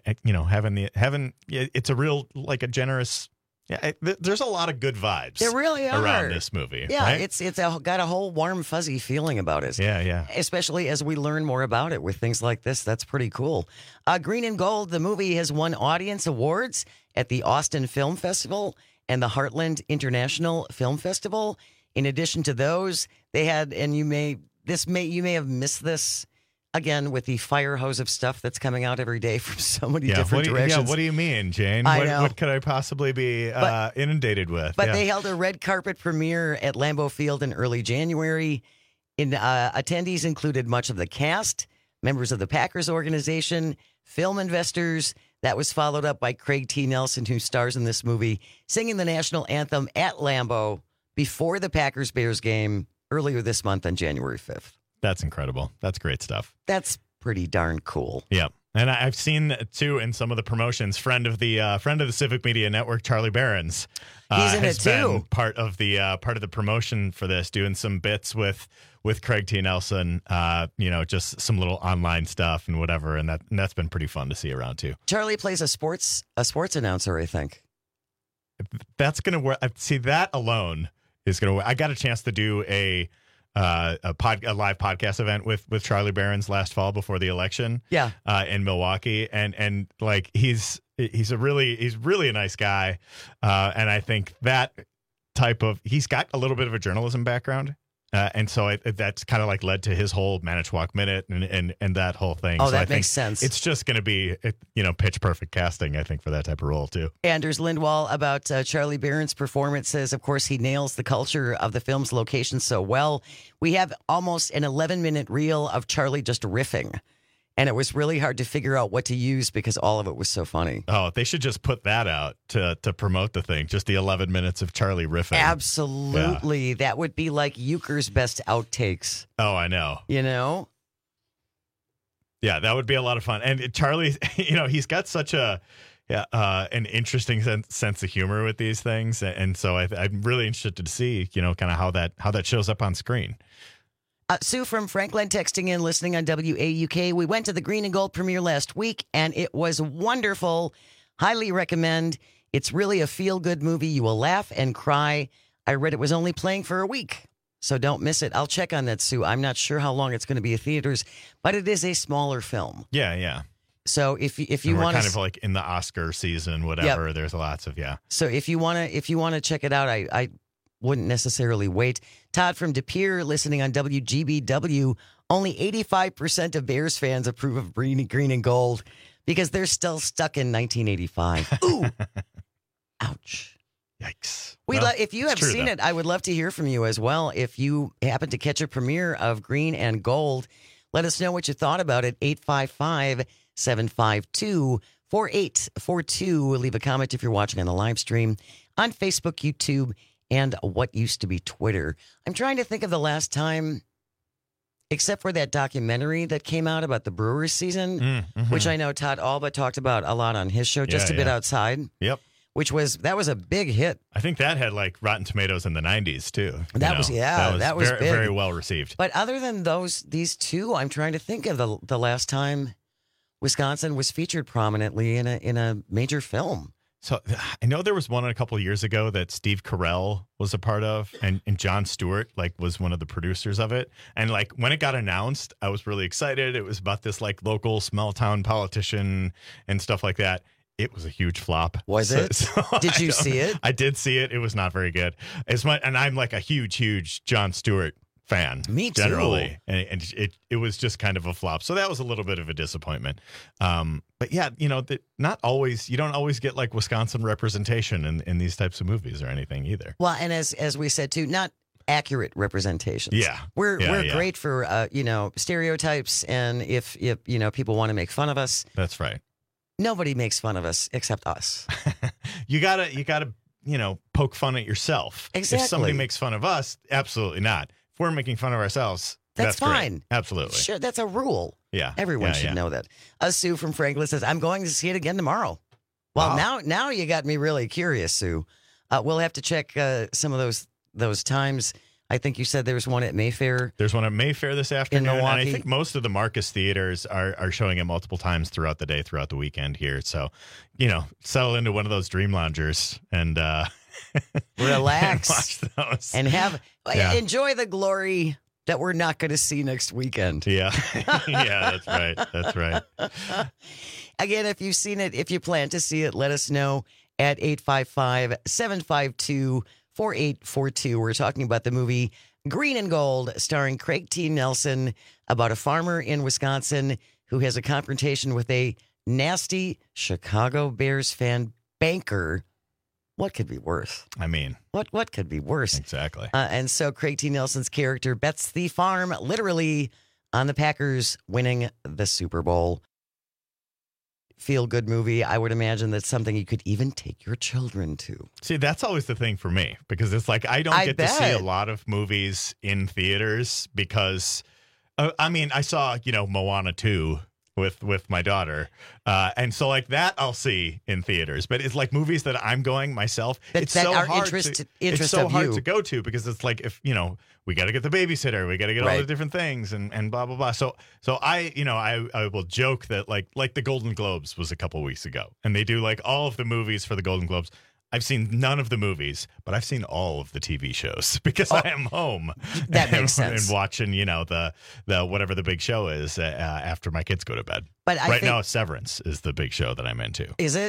it's a real, like a generous... Yeah, there's a lot of good vibes. There really are around this movie. Yeah, right? it's got a whole warm, fuzzy feeling about it. Yeah. Especially as we learn more about it with things like this. That's pretty cool. Green and Gold, the movie has won audience awards at the Austin Film Festival and the Heartland International Film Festival. In addition to those, they had, and you may have missed this. Again, with the fire hose of stuff that's coming out every day from so many different directions. What do you mean, Jane? What could I possibly be inundated with? But they held a red carpet premiere at Lambeau Field in early January. Attendees included much of the cast, members of the Packers organization, film investors. That was followed up by Craig T. Nelson, who stars in this movie, singing the national anthem at Lambeau before the Packers-Bears game earlier this month on January 5th. That's incredible. That's great stuff. That's pretty darn cool. Yeah. And I've seen, too, in some of the promotions, friend of the Civic Media Network, Charlie Behrens, he's in has it, too. been part of the promotion for this, doing some bits with Craig T. Nelson, just some little online stuff and whatever. And that's been pretty fun to see around, too. Charlie plays a sports announcer, I think. That's going to work. See, that alone is going to work. I got a chance to do a live podcast event with Charlie Behrens last fall before the election. Yeah. In Milwaukee, and like he's really a nice guy, and I think that type of he's got a little bit of a journalism background. And so that's kind of like led to his whole Manitowoc Minute and that whole thing. Oh, so that I think makes sense. It's just going to be, pitch perfect casting, I think, for that type of role, too. Anders Lindwall about Charlie Barron's performance says, of course, he nails the culture of the film's location so well. We have almost an 11-minute reel of Charlie just riffing. And it was really hard to figure out what to use because all of it was so funny. Oh, they should just put that out to promote the thing. Just the 11 minutes of Charlie riffing. Absolutely. Yeah. That would be like Euchre's best outtakes. Oh, I know. You know? Yeah, that would be a lot of fun. And Charlie, he's got such an interesting sense of humor with these things. And so I'm really interested to see, kind of how that shows up on screen. Sue from Franklin texting in, listening on WAUK. We went to the Green and Gold premiere last week, and it was wonderful. Highly recommend. It's really a feel-good movie. You will laugh and cry. I read it was only playing for a week, so don't miss it. I'll check on that, Sue. I'm not sure how long it's going to be in theaters, but it is a smaller film. Yeah. So if you want kind of like in the Oscar season, whatever, Yep. There's lots of, So if you want to check it out, I wouldn't necessarily wait. Todd from De Pere, listening on WGBW. Only 85% of Bears fans approve of Green and Gold because they're still stuck in 1985. Ooh. Ouch. Yikes. If you have seen it, I would love to hear from you as well. If you happen to catch a premiere of Green and Gold, let us know what you thought about it. 855-752-4842. Leave a comment if you're watching on the live stream on Facebook, YouTube, and what used to be Twitter. I'm trying to think of the last time, except for that documentary that came out about the Brewers season, which I know Todd Alba talked about a lot on his show, Just a Bit Outside. Yep. That was a big hit. I think that had like Rotten Tomatoes in the 90s too. That was very, big. very well received. But other than these two, I'm trying to think of the last time Wisconsin was featured prominently in a major film. So I know there was one a couple of years ago that Steve Carell was a part of, and Jon Stewart was one of the producers of it. And when it got announced, I was really excited. It was about this local small town politician and stuff like that. It was a huge flop. Was it? Did you see it? I did see it. It was not very good. And I'm a huge Jon Stewart fan. Me too. Generally. And it was just kind of a flop. So that was a little bit of a disappointment. But yeah, not always, you don't always get Wisconsin representation in these types of movies or anything either. Well, and as we said too, not accurate representations. Yeah. We're great for, stereotypes. And if people want to make fun of us. That's right. Nobody makes fun of us except us. You gotta, poke fun at yourself. Exactly. If somebody makes fun of us, absolutely not. If we're making fun of ourselves, that's fine. Great. Absolutely. Sure, that's a rule. Yeah. Everyone should know that. Sue from Franklin says, I'm going to see it again tomorrow. Well, now you got me really curious, Sue. We'll have to check some of those times. I think you said there's one at Mayfair. There's one at Mayfair this afternoon. In Milwaukee. And I think most of the Marcus theaters are showing it multiple times throughout the day, throughout the weekend here. So, settle into one of those dream loungers and relax and watch those. And enjoy the glory that we're not going to see next weekend. Yeah. Yeah, that's right. That's right. Again, if you've seen it, if you plan to see it, let us know at 855-752-4842. We're talking about the movie Green and Gold, starring Craig T. Nelson, about a farmer in Wisconsin who has a confrontation with a nasty Chicago Bears fan banker. What could be worse? I mean, what could be worse? Exactly. And so Craig T. Nelson's character bets the farm literally on the Packers winning the Super Bowl. Feel good movie. I would imagine that's something you could even take your children to. See, that's always the thing for me, because it's I don't get to see a lot of movies in theaters because, I saw, Moana 2 with my daughter. And so that I'll see in theaters, but it's movies that I'm going myself. It's so hard to go to because it's if, we got to get the babysitter, we got to get all the different things and blah, blah, blah. So I will joke that like the Golden Globes was a couple weeks ago, and they do all of the movies for the Golden Globes. I've seen none of the movies, but I've seen all of the TV shows because I am home. That makes sense. And watching, the whatever the big show is after my kids go to bed. But right now, Severance is the big show that I'm into. Is it?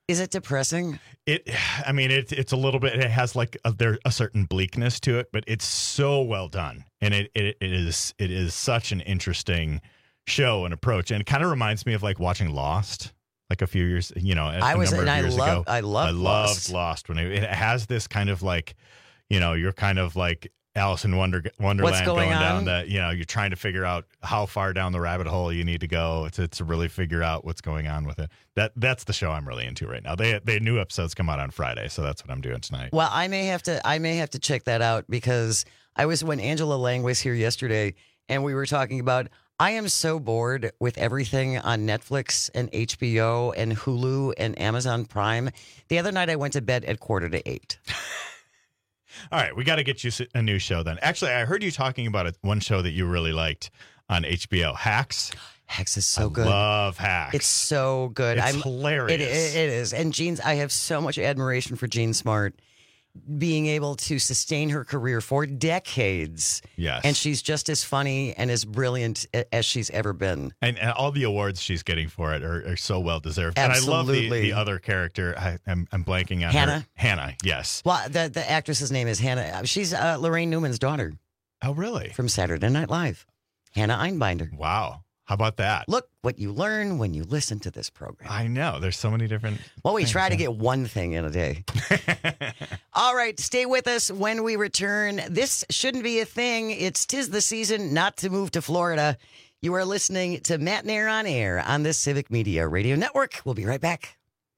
Is it depressing? It's a little bit. It has like a certain bleakness to it, but it's so well done, and it is such an interesting show and approach, and it kind of reminds me of like watching Lost, like a few years, I loved Lost when it has this kind of like, you're kind of like Alice in Wonderland going down that, you're trying to figure out how far down the rabbit hole you need to go to really figure out what's going on with it. That's the show I'm really into right now. They new episodes come out on Friday, so that's what I'm doing tonight. Well, I may have to check that out because when Angela Lang was here yesterday and we were talking about, I am so bored with everything on Netflix and HBO and Hulu and Amazon Prime. The other night I went to bed at 7:45. All right, we got to get you a new show then. Actually, I heard you talking about one show that you really liked on HBO, Hacks. Hacks is so good. I love Hacks. It's so good. It's hilarious. It is. And I have so much admiration for Jean Smart being able to sustain her career for decades. Yes. And she's just as funny and as brilliant as she's ever been. And all the awards she's getting for it are so well deserved. Absolutely. And I love the other character. I'm blanking on Hannah. her. Hannah, yes. Well, the actress's name is Hannah. She's Lorraine Newman's daughter. Oh, really? From Saturday Night Live. Hannah Einbinder. Wow. How about that? Look what you learn when you listen to this program. I know. There's so many different Well, we things, try to get one thing in a day. All right. Stay with us when we return. This shouldn't be a thing. It's 'tis the season not to move to Florida. You are listening to Matt Nair on Air on the Civic Media Radio Network. We'll be right back.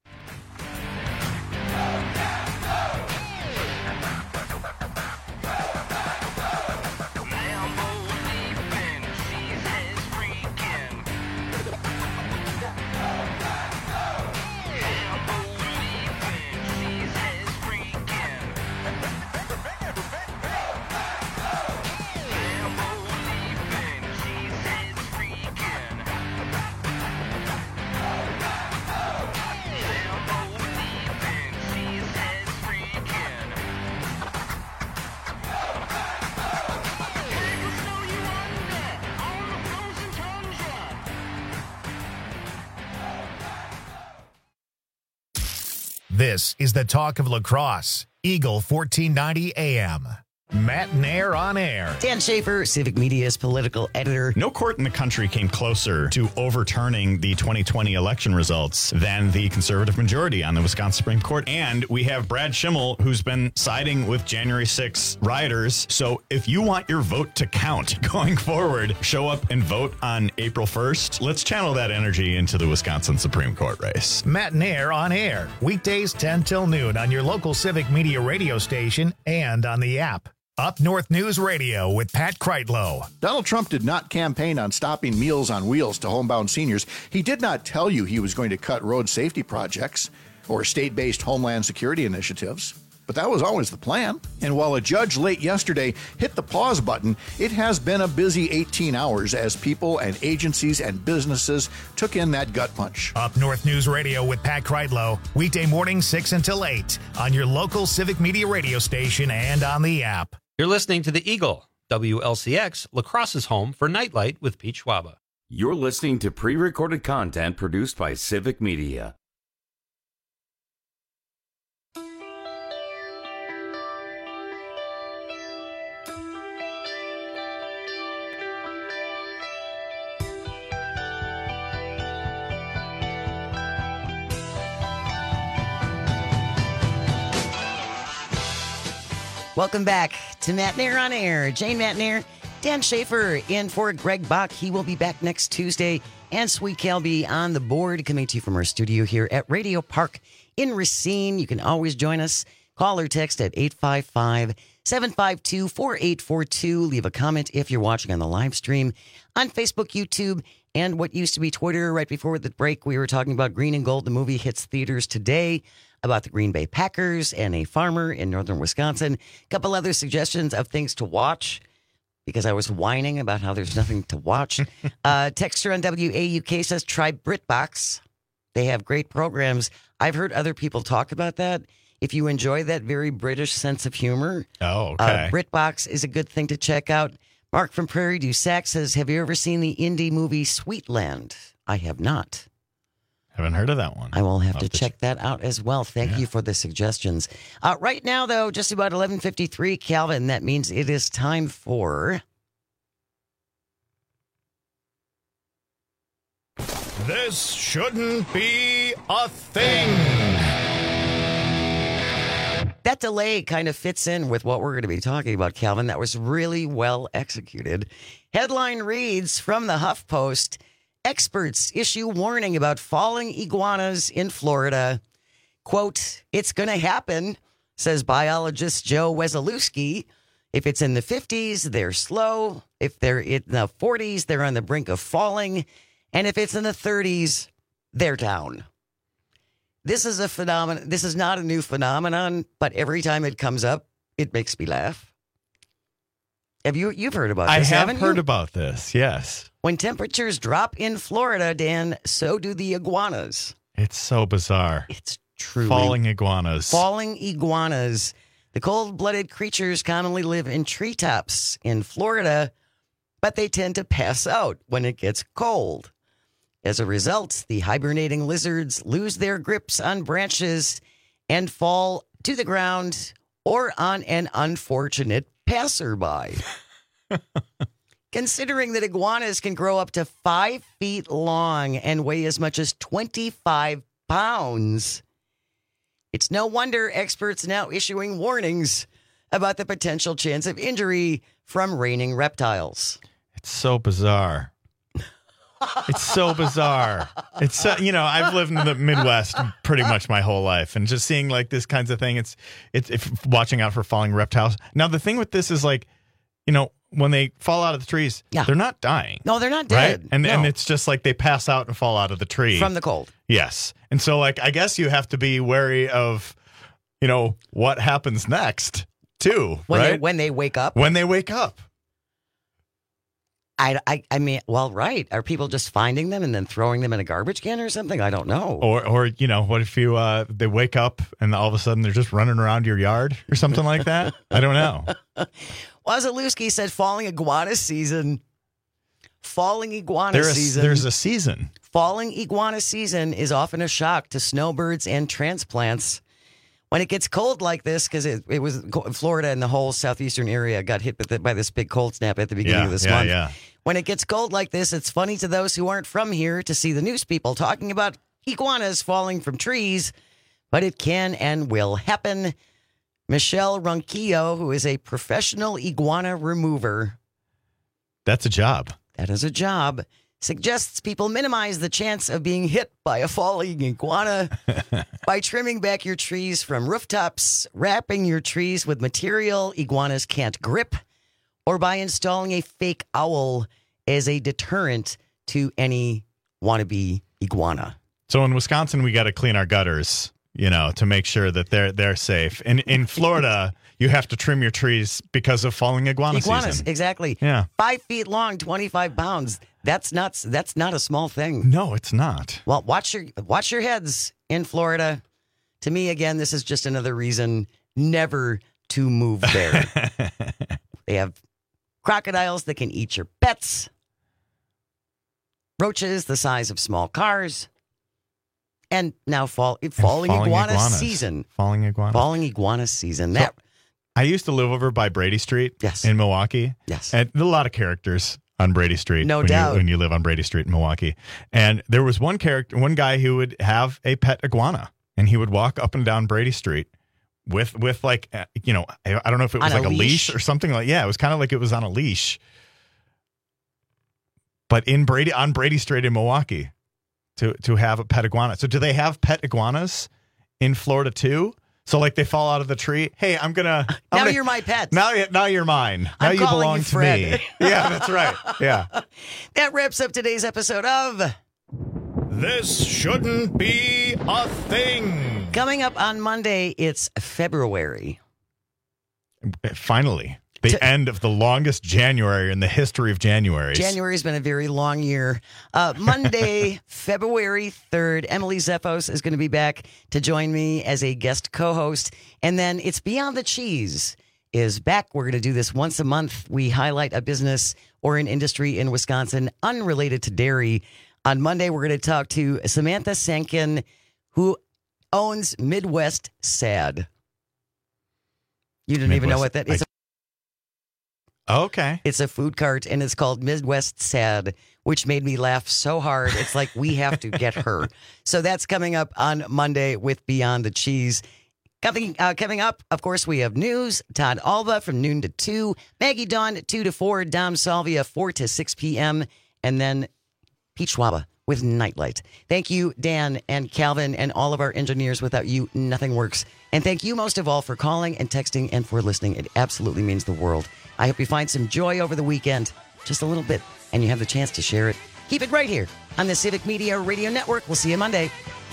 This is the talk of lacrosse. Eagle 1490 AM. Matt Nair on Air. Dan Schaefer, Civic Media's political editor. No court in the country came closer to overturning the 2020 election results than the conservative majority on the Wisconsin Supreme Court. And we have Brad Schimmel, who's been siding with January 6 rioters. So if you want your vote to count going forward, show up and vote on April 1st. Let's channel that energy into the Wisconsin Supreme Court race. Matt Nair on Air. Weekdays 10 till noon on your local Civic Media radio station and on the app. Up North News Radio with Pat Kreitlow. Donald Trump did not campaign on stopping Meals on Wheels to homebound seniors. He did not tell you he was going to cut road safety projects or state-based homeland security initiatives. But that was always the plan. And while a judge late yesterday hit the pause button, it has been a busy 18 hours as people and agencies and businesses took in that gut punch. Up North News Radio with Pat Kreitlow. Weekday morning 6 until 8 on your local Civic Media radio station and on the app. You're listening to the Eagle, WLCX, Lacrosse's home for Nightlight with Pete Schwaba. You're listening to pre-recorded content produced by Civic Media. Welcome back to Matt Nair on Air. Jane Matt Nair, Dan Schaefer in for Greg Bach. He will be back next Tuesday. And Sweet Kelby on the board, coming to you from our studio here at Radio Park in Racine. You can always join us. Call or text at 855-752-4842. Leave a comment if you're watching on the live stream on Facebook, YouTube, and what used to be Twitter. Right before the break, we were talking about Green and Gold. The movie hits theaters today, about the Green Bay Packers and a farmer in northern Wisconsin. A couple other suggestions of things to watch, because I was whining about how there's nothing to watch. Texter on WAUK says, try BritBox. They have great programs. I've heard other people talk about that. If you enjoy that very British sense of humor, BritBox is a good thing to check out. Mark from Prairie du Sac says, have you ever seen the indie movie Sweetland? I have not. Haven't heard of that one. I will have to check that out as well. Thank you for the suggestions. Right now, though, just about 11:53, Calvin. That means it is time for... This shouldn't be a thing. That delay kind of fits in with what we're going to be talking about, Calvin. That was really well executed. Headline reads from the HuffPost, experts issue warning about falling iguanas in Florida. Quote, it's going to happen, says biologist Joe Wesolowski. If it's in the 50s, they're slow. If they're in the 40s, they're on the brink of falling. And if it's in the 30s, they're down. This is a phenomenon. This is not a new phenomenon, but every time it comes up, it makes me laugh. You've heard about this, haven't you? I have heard about this, yes. When temperatures drop in Florida, Dan, so do the iguanas. It's so bizarre. It's truly... Falling iguanas. Falling iguanas. The cold-blooded creatures commonly live in treetops in Florida, but they tend to pass out when it gets cold. As a result, the hibernating lizards lose their grips on branches and fall to the ground or on an unfortunate passerby. Considering that iguanas can grow up to 5 feet long and weigh as much as 25 pounds, it's no wonder experts now issuing warnings about the potential chance of injury from raining reptiles. It's so bizarre. It's so bizarre. It's so, I've lived in the Midwest pretty much my whole life, and just seeing like this kinds of thing, it's watching out for falling reptiles. Now the thing with this is like, when they fall out of the trees, they're not dying. No, they're not dead. Right? And it's just like they pass out and fall out of the tree from the cold. Yes, and so like I guess you have to be wary of, what happens next too. When they wake up. When they wake up. I mean, well, right. Are people just finding them and then throwing them in a garbage can or something? I don't know. Or what if they wake up and all of a sudden they're just running around your yard or something like that? I don't know. Wesolowski said falling iguana season. There's a season. Falling iguana season is often a shock to snowbirds and transplants. When it gets cold like this, because it was Florida and the whole southeastern area got hit by this big cold snap at the beginning of this month. Yeah. When it gets cold like this, it's funny to those who aren't from here to see the news people talking about iguanas falling from trees, but it can and will happen. Michelle Ronquillo, who is a professional iguana remover. That's a job. That is a job. Suggests people minimize the chance of being hit by a falling iguana by trimming back your trees from rooftops, wrapping your trees with material iguanas can't grip, or by installing a fake owl as a deterrent to any wannabe iguana. So in Wisconsin, we got to clean our gutters, to make sure that they're safe. And in Florida, you have to trim your trees because of falling iguanas season. Exactly. Yeah. 5 feet long, 25 pounds. That's not a small thing. No, it's not. Well, watch your heads in Florida. To me, again, this is just another reason never to move there. They have crocodiles that can eat your pets. Roaches the size of small cars. And now falling iguana season. Falling iguana season. I used to live over by Brady Street in Milwaukee. Yes. And there are a lot of characters on Brady Street. No doubt. When you live on Brady Street in Milwaukee. And there was one guy who would have a pet iguana, and he would walk up and down Brady Street with like, I don't know if it was like a leash or something like, it was kind of like it was on a leash. But on Brady Street in Milwaukee to have a pet iguana. So do they have pet iguanas in Florida too? So like they fall out of the tree. Hey, now you're my pet. Now you're mine. Now you belong to me. Yeah, that's right. Yeah. That wraps up today's episode of This Shouldn't Be a Thing. Coming up on Monday, it's February. Finally. The end of the longest January in the history of Januaries. January's been a very long year. Monday, February 3rd, Emily Zephos is going to be back to join me as a guest co-host. And then It's Beyond the Cheese is back. We're going to do this once a month. We highlight a business or an industry in Wisconsin unrelated to dairy On Monday, we're going to talk to Samantha Sankin, who owns Midwest Sad. You didn't even know what that is. Okay. It's a food cart, and it's called Midwest Sad, which made me laugh so hard. It's like, we have to get her. So that's coming up on Monday with Beyond the Cheese. Coming up, of course, we have news. Todd Alba from noon to 2. Maggie Dawn, 2 to 4. Dom Salvia, 4 to 6 p.m. And then Pete Schwaba with Nightlight. Thank you, Dan and Calvin, and all of our engineers. Without you, nothing works. And thank you most of all for calling and texting and for listening. It absolutely means the world. I hope you find some joy over the weekend, just a little bit, and you have the chance to share it. Keep it right here on the Civic Media Radio Network. We'll see you Monday.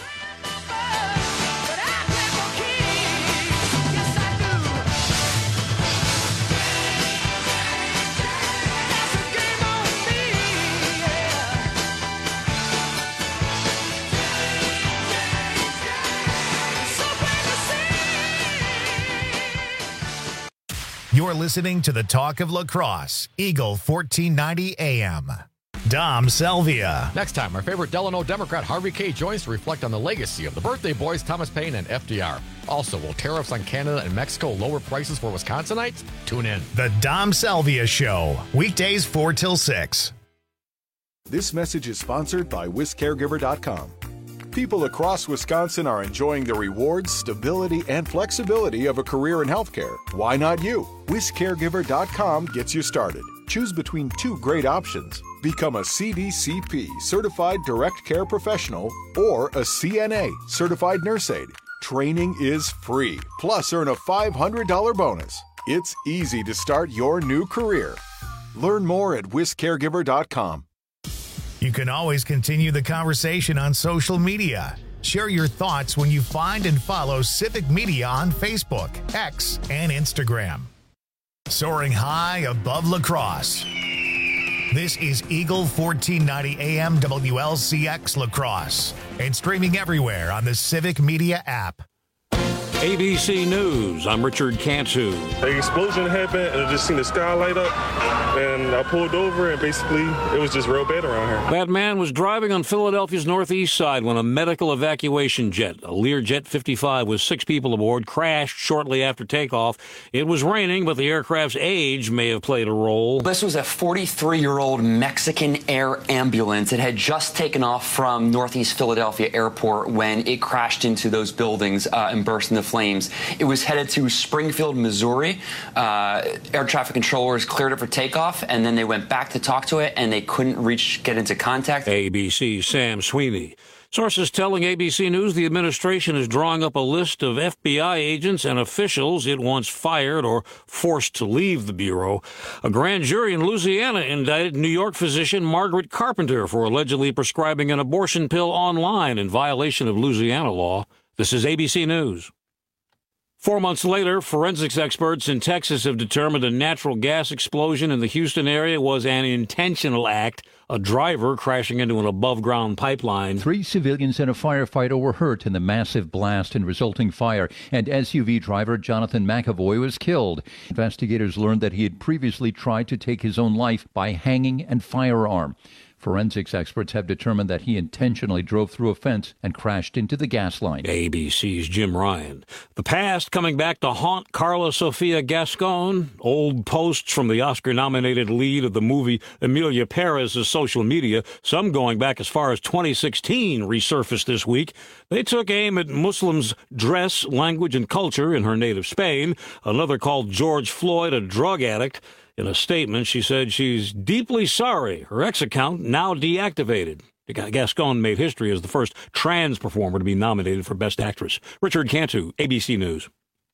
You're listening to the Talk of Lacrosse, Eagle 1490 AM. Dom Salvia. Next time, our favorite Delano Democrat Harvey K. joins to reflect on the legacy of the birthday boys Thomas Paine and FDR. Also, will tariffs on Canada and Mexico lower prices for Wisconsinites? Tune in. The Dom Salvia Show, weekdays 4 till 6. This message is sponsored by WisCaregiver.com. People across Wisconsin are enjoying the rewards, stability, and flexibility of a career in healthcare. Why not you? WisCaregiver.com gets you started. Choose between 2 great options. Become a CDCP, Certified Direct Care Professional, or a CNA, Certified Nurse Aide. Training is free, plus earn a $500 bonus. It's easy to start your new career. Learn more at WisCaregiver.com. You can always continue the conversation on social media. Share your thoughts when you find and follow Civic Media on Facebook, X, and Instagram. Soaring high above lacrosse. This is Eagle 1490 AM WLCX Lacrosse and streaming everywhere on the Civic Media app. ABC News, I'm Richard Cantu. An explosion happened and I just seen the sky light up and I pulled over and basically it was just real bad around here. That man was driving on Philadelphia's northeast side when a medical evacuation jet, a Learjet 55 with 6 people aboard, crashed shortly after takeoff. It was raining, but the aircraft's age may have played a role. This was a 43-year-old Mexican air ambulance. It had just taken off from northeast Philadelphia airport when it crashed into those buildings and burst into flames. It was headed to Springfield, Missouri. Air traffic controllers cleared it for takeoff, and then they went back to talk to it, and they couldn't get into contact. ABC's Sam Sweeney. Sources telling ABC News the administration is drawing up a list of FBI agents and officials it wants fired or forced to leave the Bureau. A grand jury in Louisiana indicted New York physician Margaret Carpenter for allegedly prescribing an abortion pill online in violation of Louisiana law. This is ABC News. 4 months later, forensics experts in Texas have determined a natural gas explosion in the Houston area was an intentional act, a driver crashing into an above-ground pipeline. 3 civilians and a firefighter were hurt in the massive blast and resulting fire, and SUV driver Jonathan McAvoy was killed. Investigators learned that he had previously tried to take his own life by hanging and firearm. Forensics experts have determined that he intentionally drove through a fence and crashed into the gas line. ABC's Jim Ryan. The past coming back to haunt Carla Sofia Gascon. Old posts from the Oscar-nominated lead of the movie Emilia Perez's social media, some going back as far as 2016, resurfaced this week. They took aim at Muslims' dress, language, and culture in her native Spain. Another called George Floyd a drug addict. In a statement, she said she's deeply sorry. Her ex-account now deactivated. Gascon made history as the first trans performer to be nominated for Best Actress. Richard Cantu, ABC News.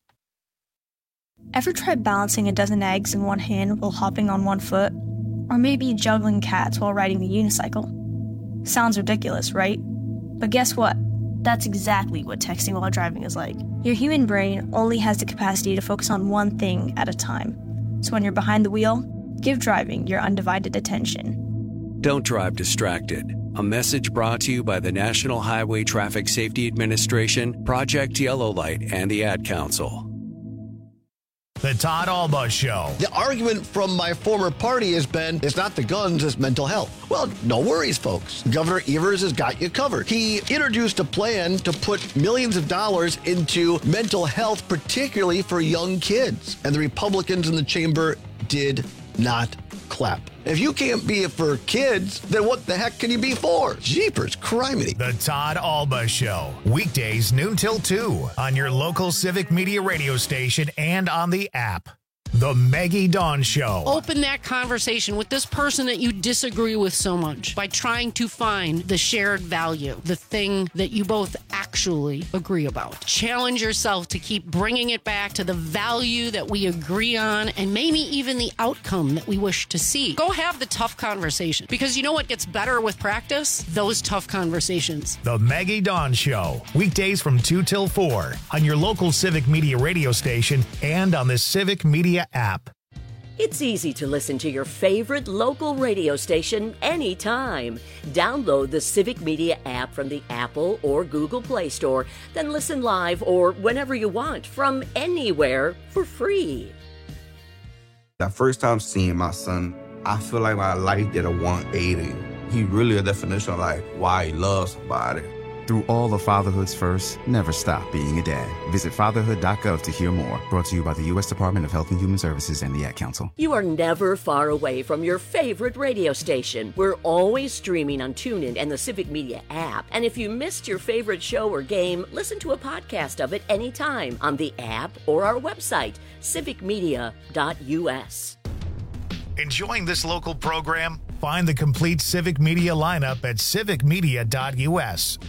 Ever tried balancing a dozen eggs in one hand while hopping on one foot? Or maybe juggling cats while riding the unicycle? Sounds ridiculous, right? But guess what? That's exactly what texting while driving is like. Your human brain only has the capacity to focus on one thing at a time. So when you're behind the wheel, give driving your undivided attention. Don't drive distracted. A message brought to you by the National Highway Traffic Safety Administration, Project Yellow Light, and the Ad Council. The Todd Alba Show. The argument from my former party has been, it's not the guns, it's mental health. Well, no worries, folks. Governor Evers has got you covered. He introduced a plan to put millions of dollars into mental health, particularly for young kids. And the Republicans in the chamber did not clap. If you can't be for kids, then what the heck can you be for? Jeepers criminy. The Todd Alba Show. Weekdays noon till 2 on your local Civic Media radio station and on the app. The Maggie Dawn Show. Open that conversation with this person that you disagree with so much by trying to find the shared value, the thing that you both actually agree about. Challenge yourself to keep bringing it back to the value that we agree on and maybe even the outcome that we wish to see. Go have the tough conversation, because you know what gets better with practice? Those tough conversations. The Maggie Dawn Show. Weekdays from 2 till 4 on your local Civic Media radio station and on the Civic Media app. It's easy to listen to your favorite local radio station anytime. Download the Civic Media app from the Apple or Google Play Store, then listen live or whenever you want from anywhere for free. That first time seeing my son, I feel like my life did a 180. He really a definition of like why he loves somebody. Through all of fatherhood's first, never stop being a dad. Visit fatherhood.gov to hear more. Brought to you by the U.S. Department of Health and Human Services and the Ad Council. You are never far away from your favorite radio station. We're always streaming on TuneIn and the Civic Media app. And if you missed your favorite show or game, listen to a podcast of it anytime on the app or our website, civicmedia.us. Enjoying this local program? Find the complete Civic Media lineup at civicmedia.us.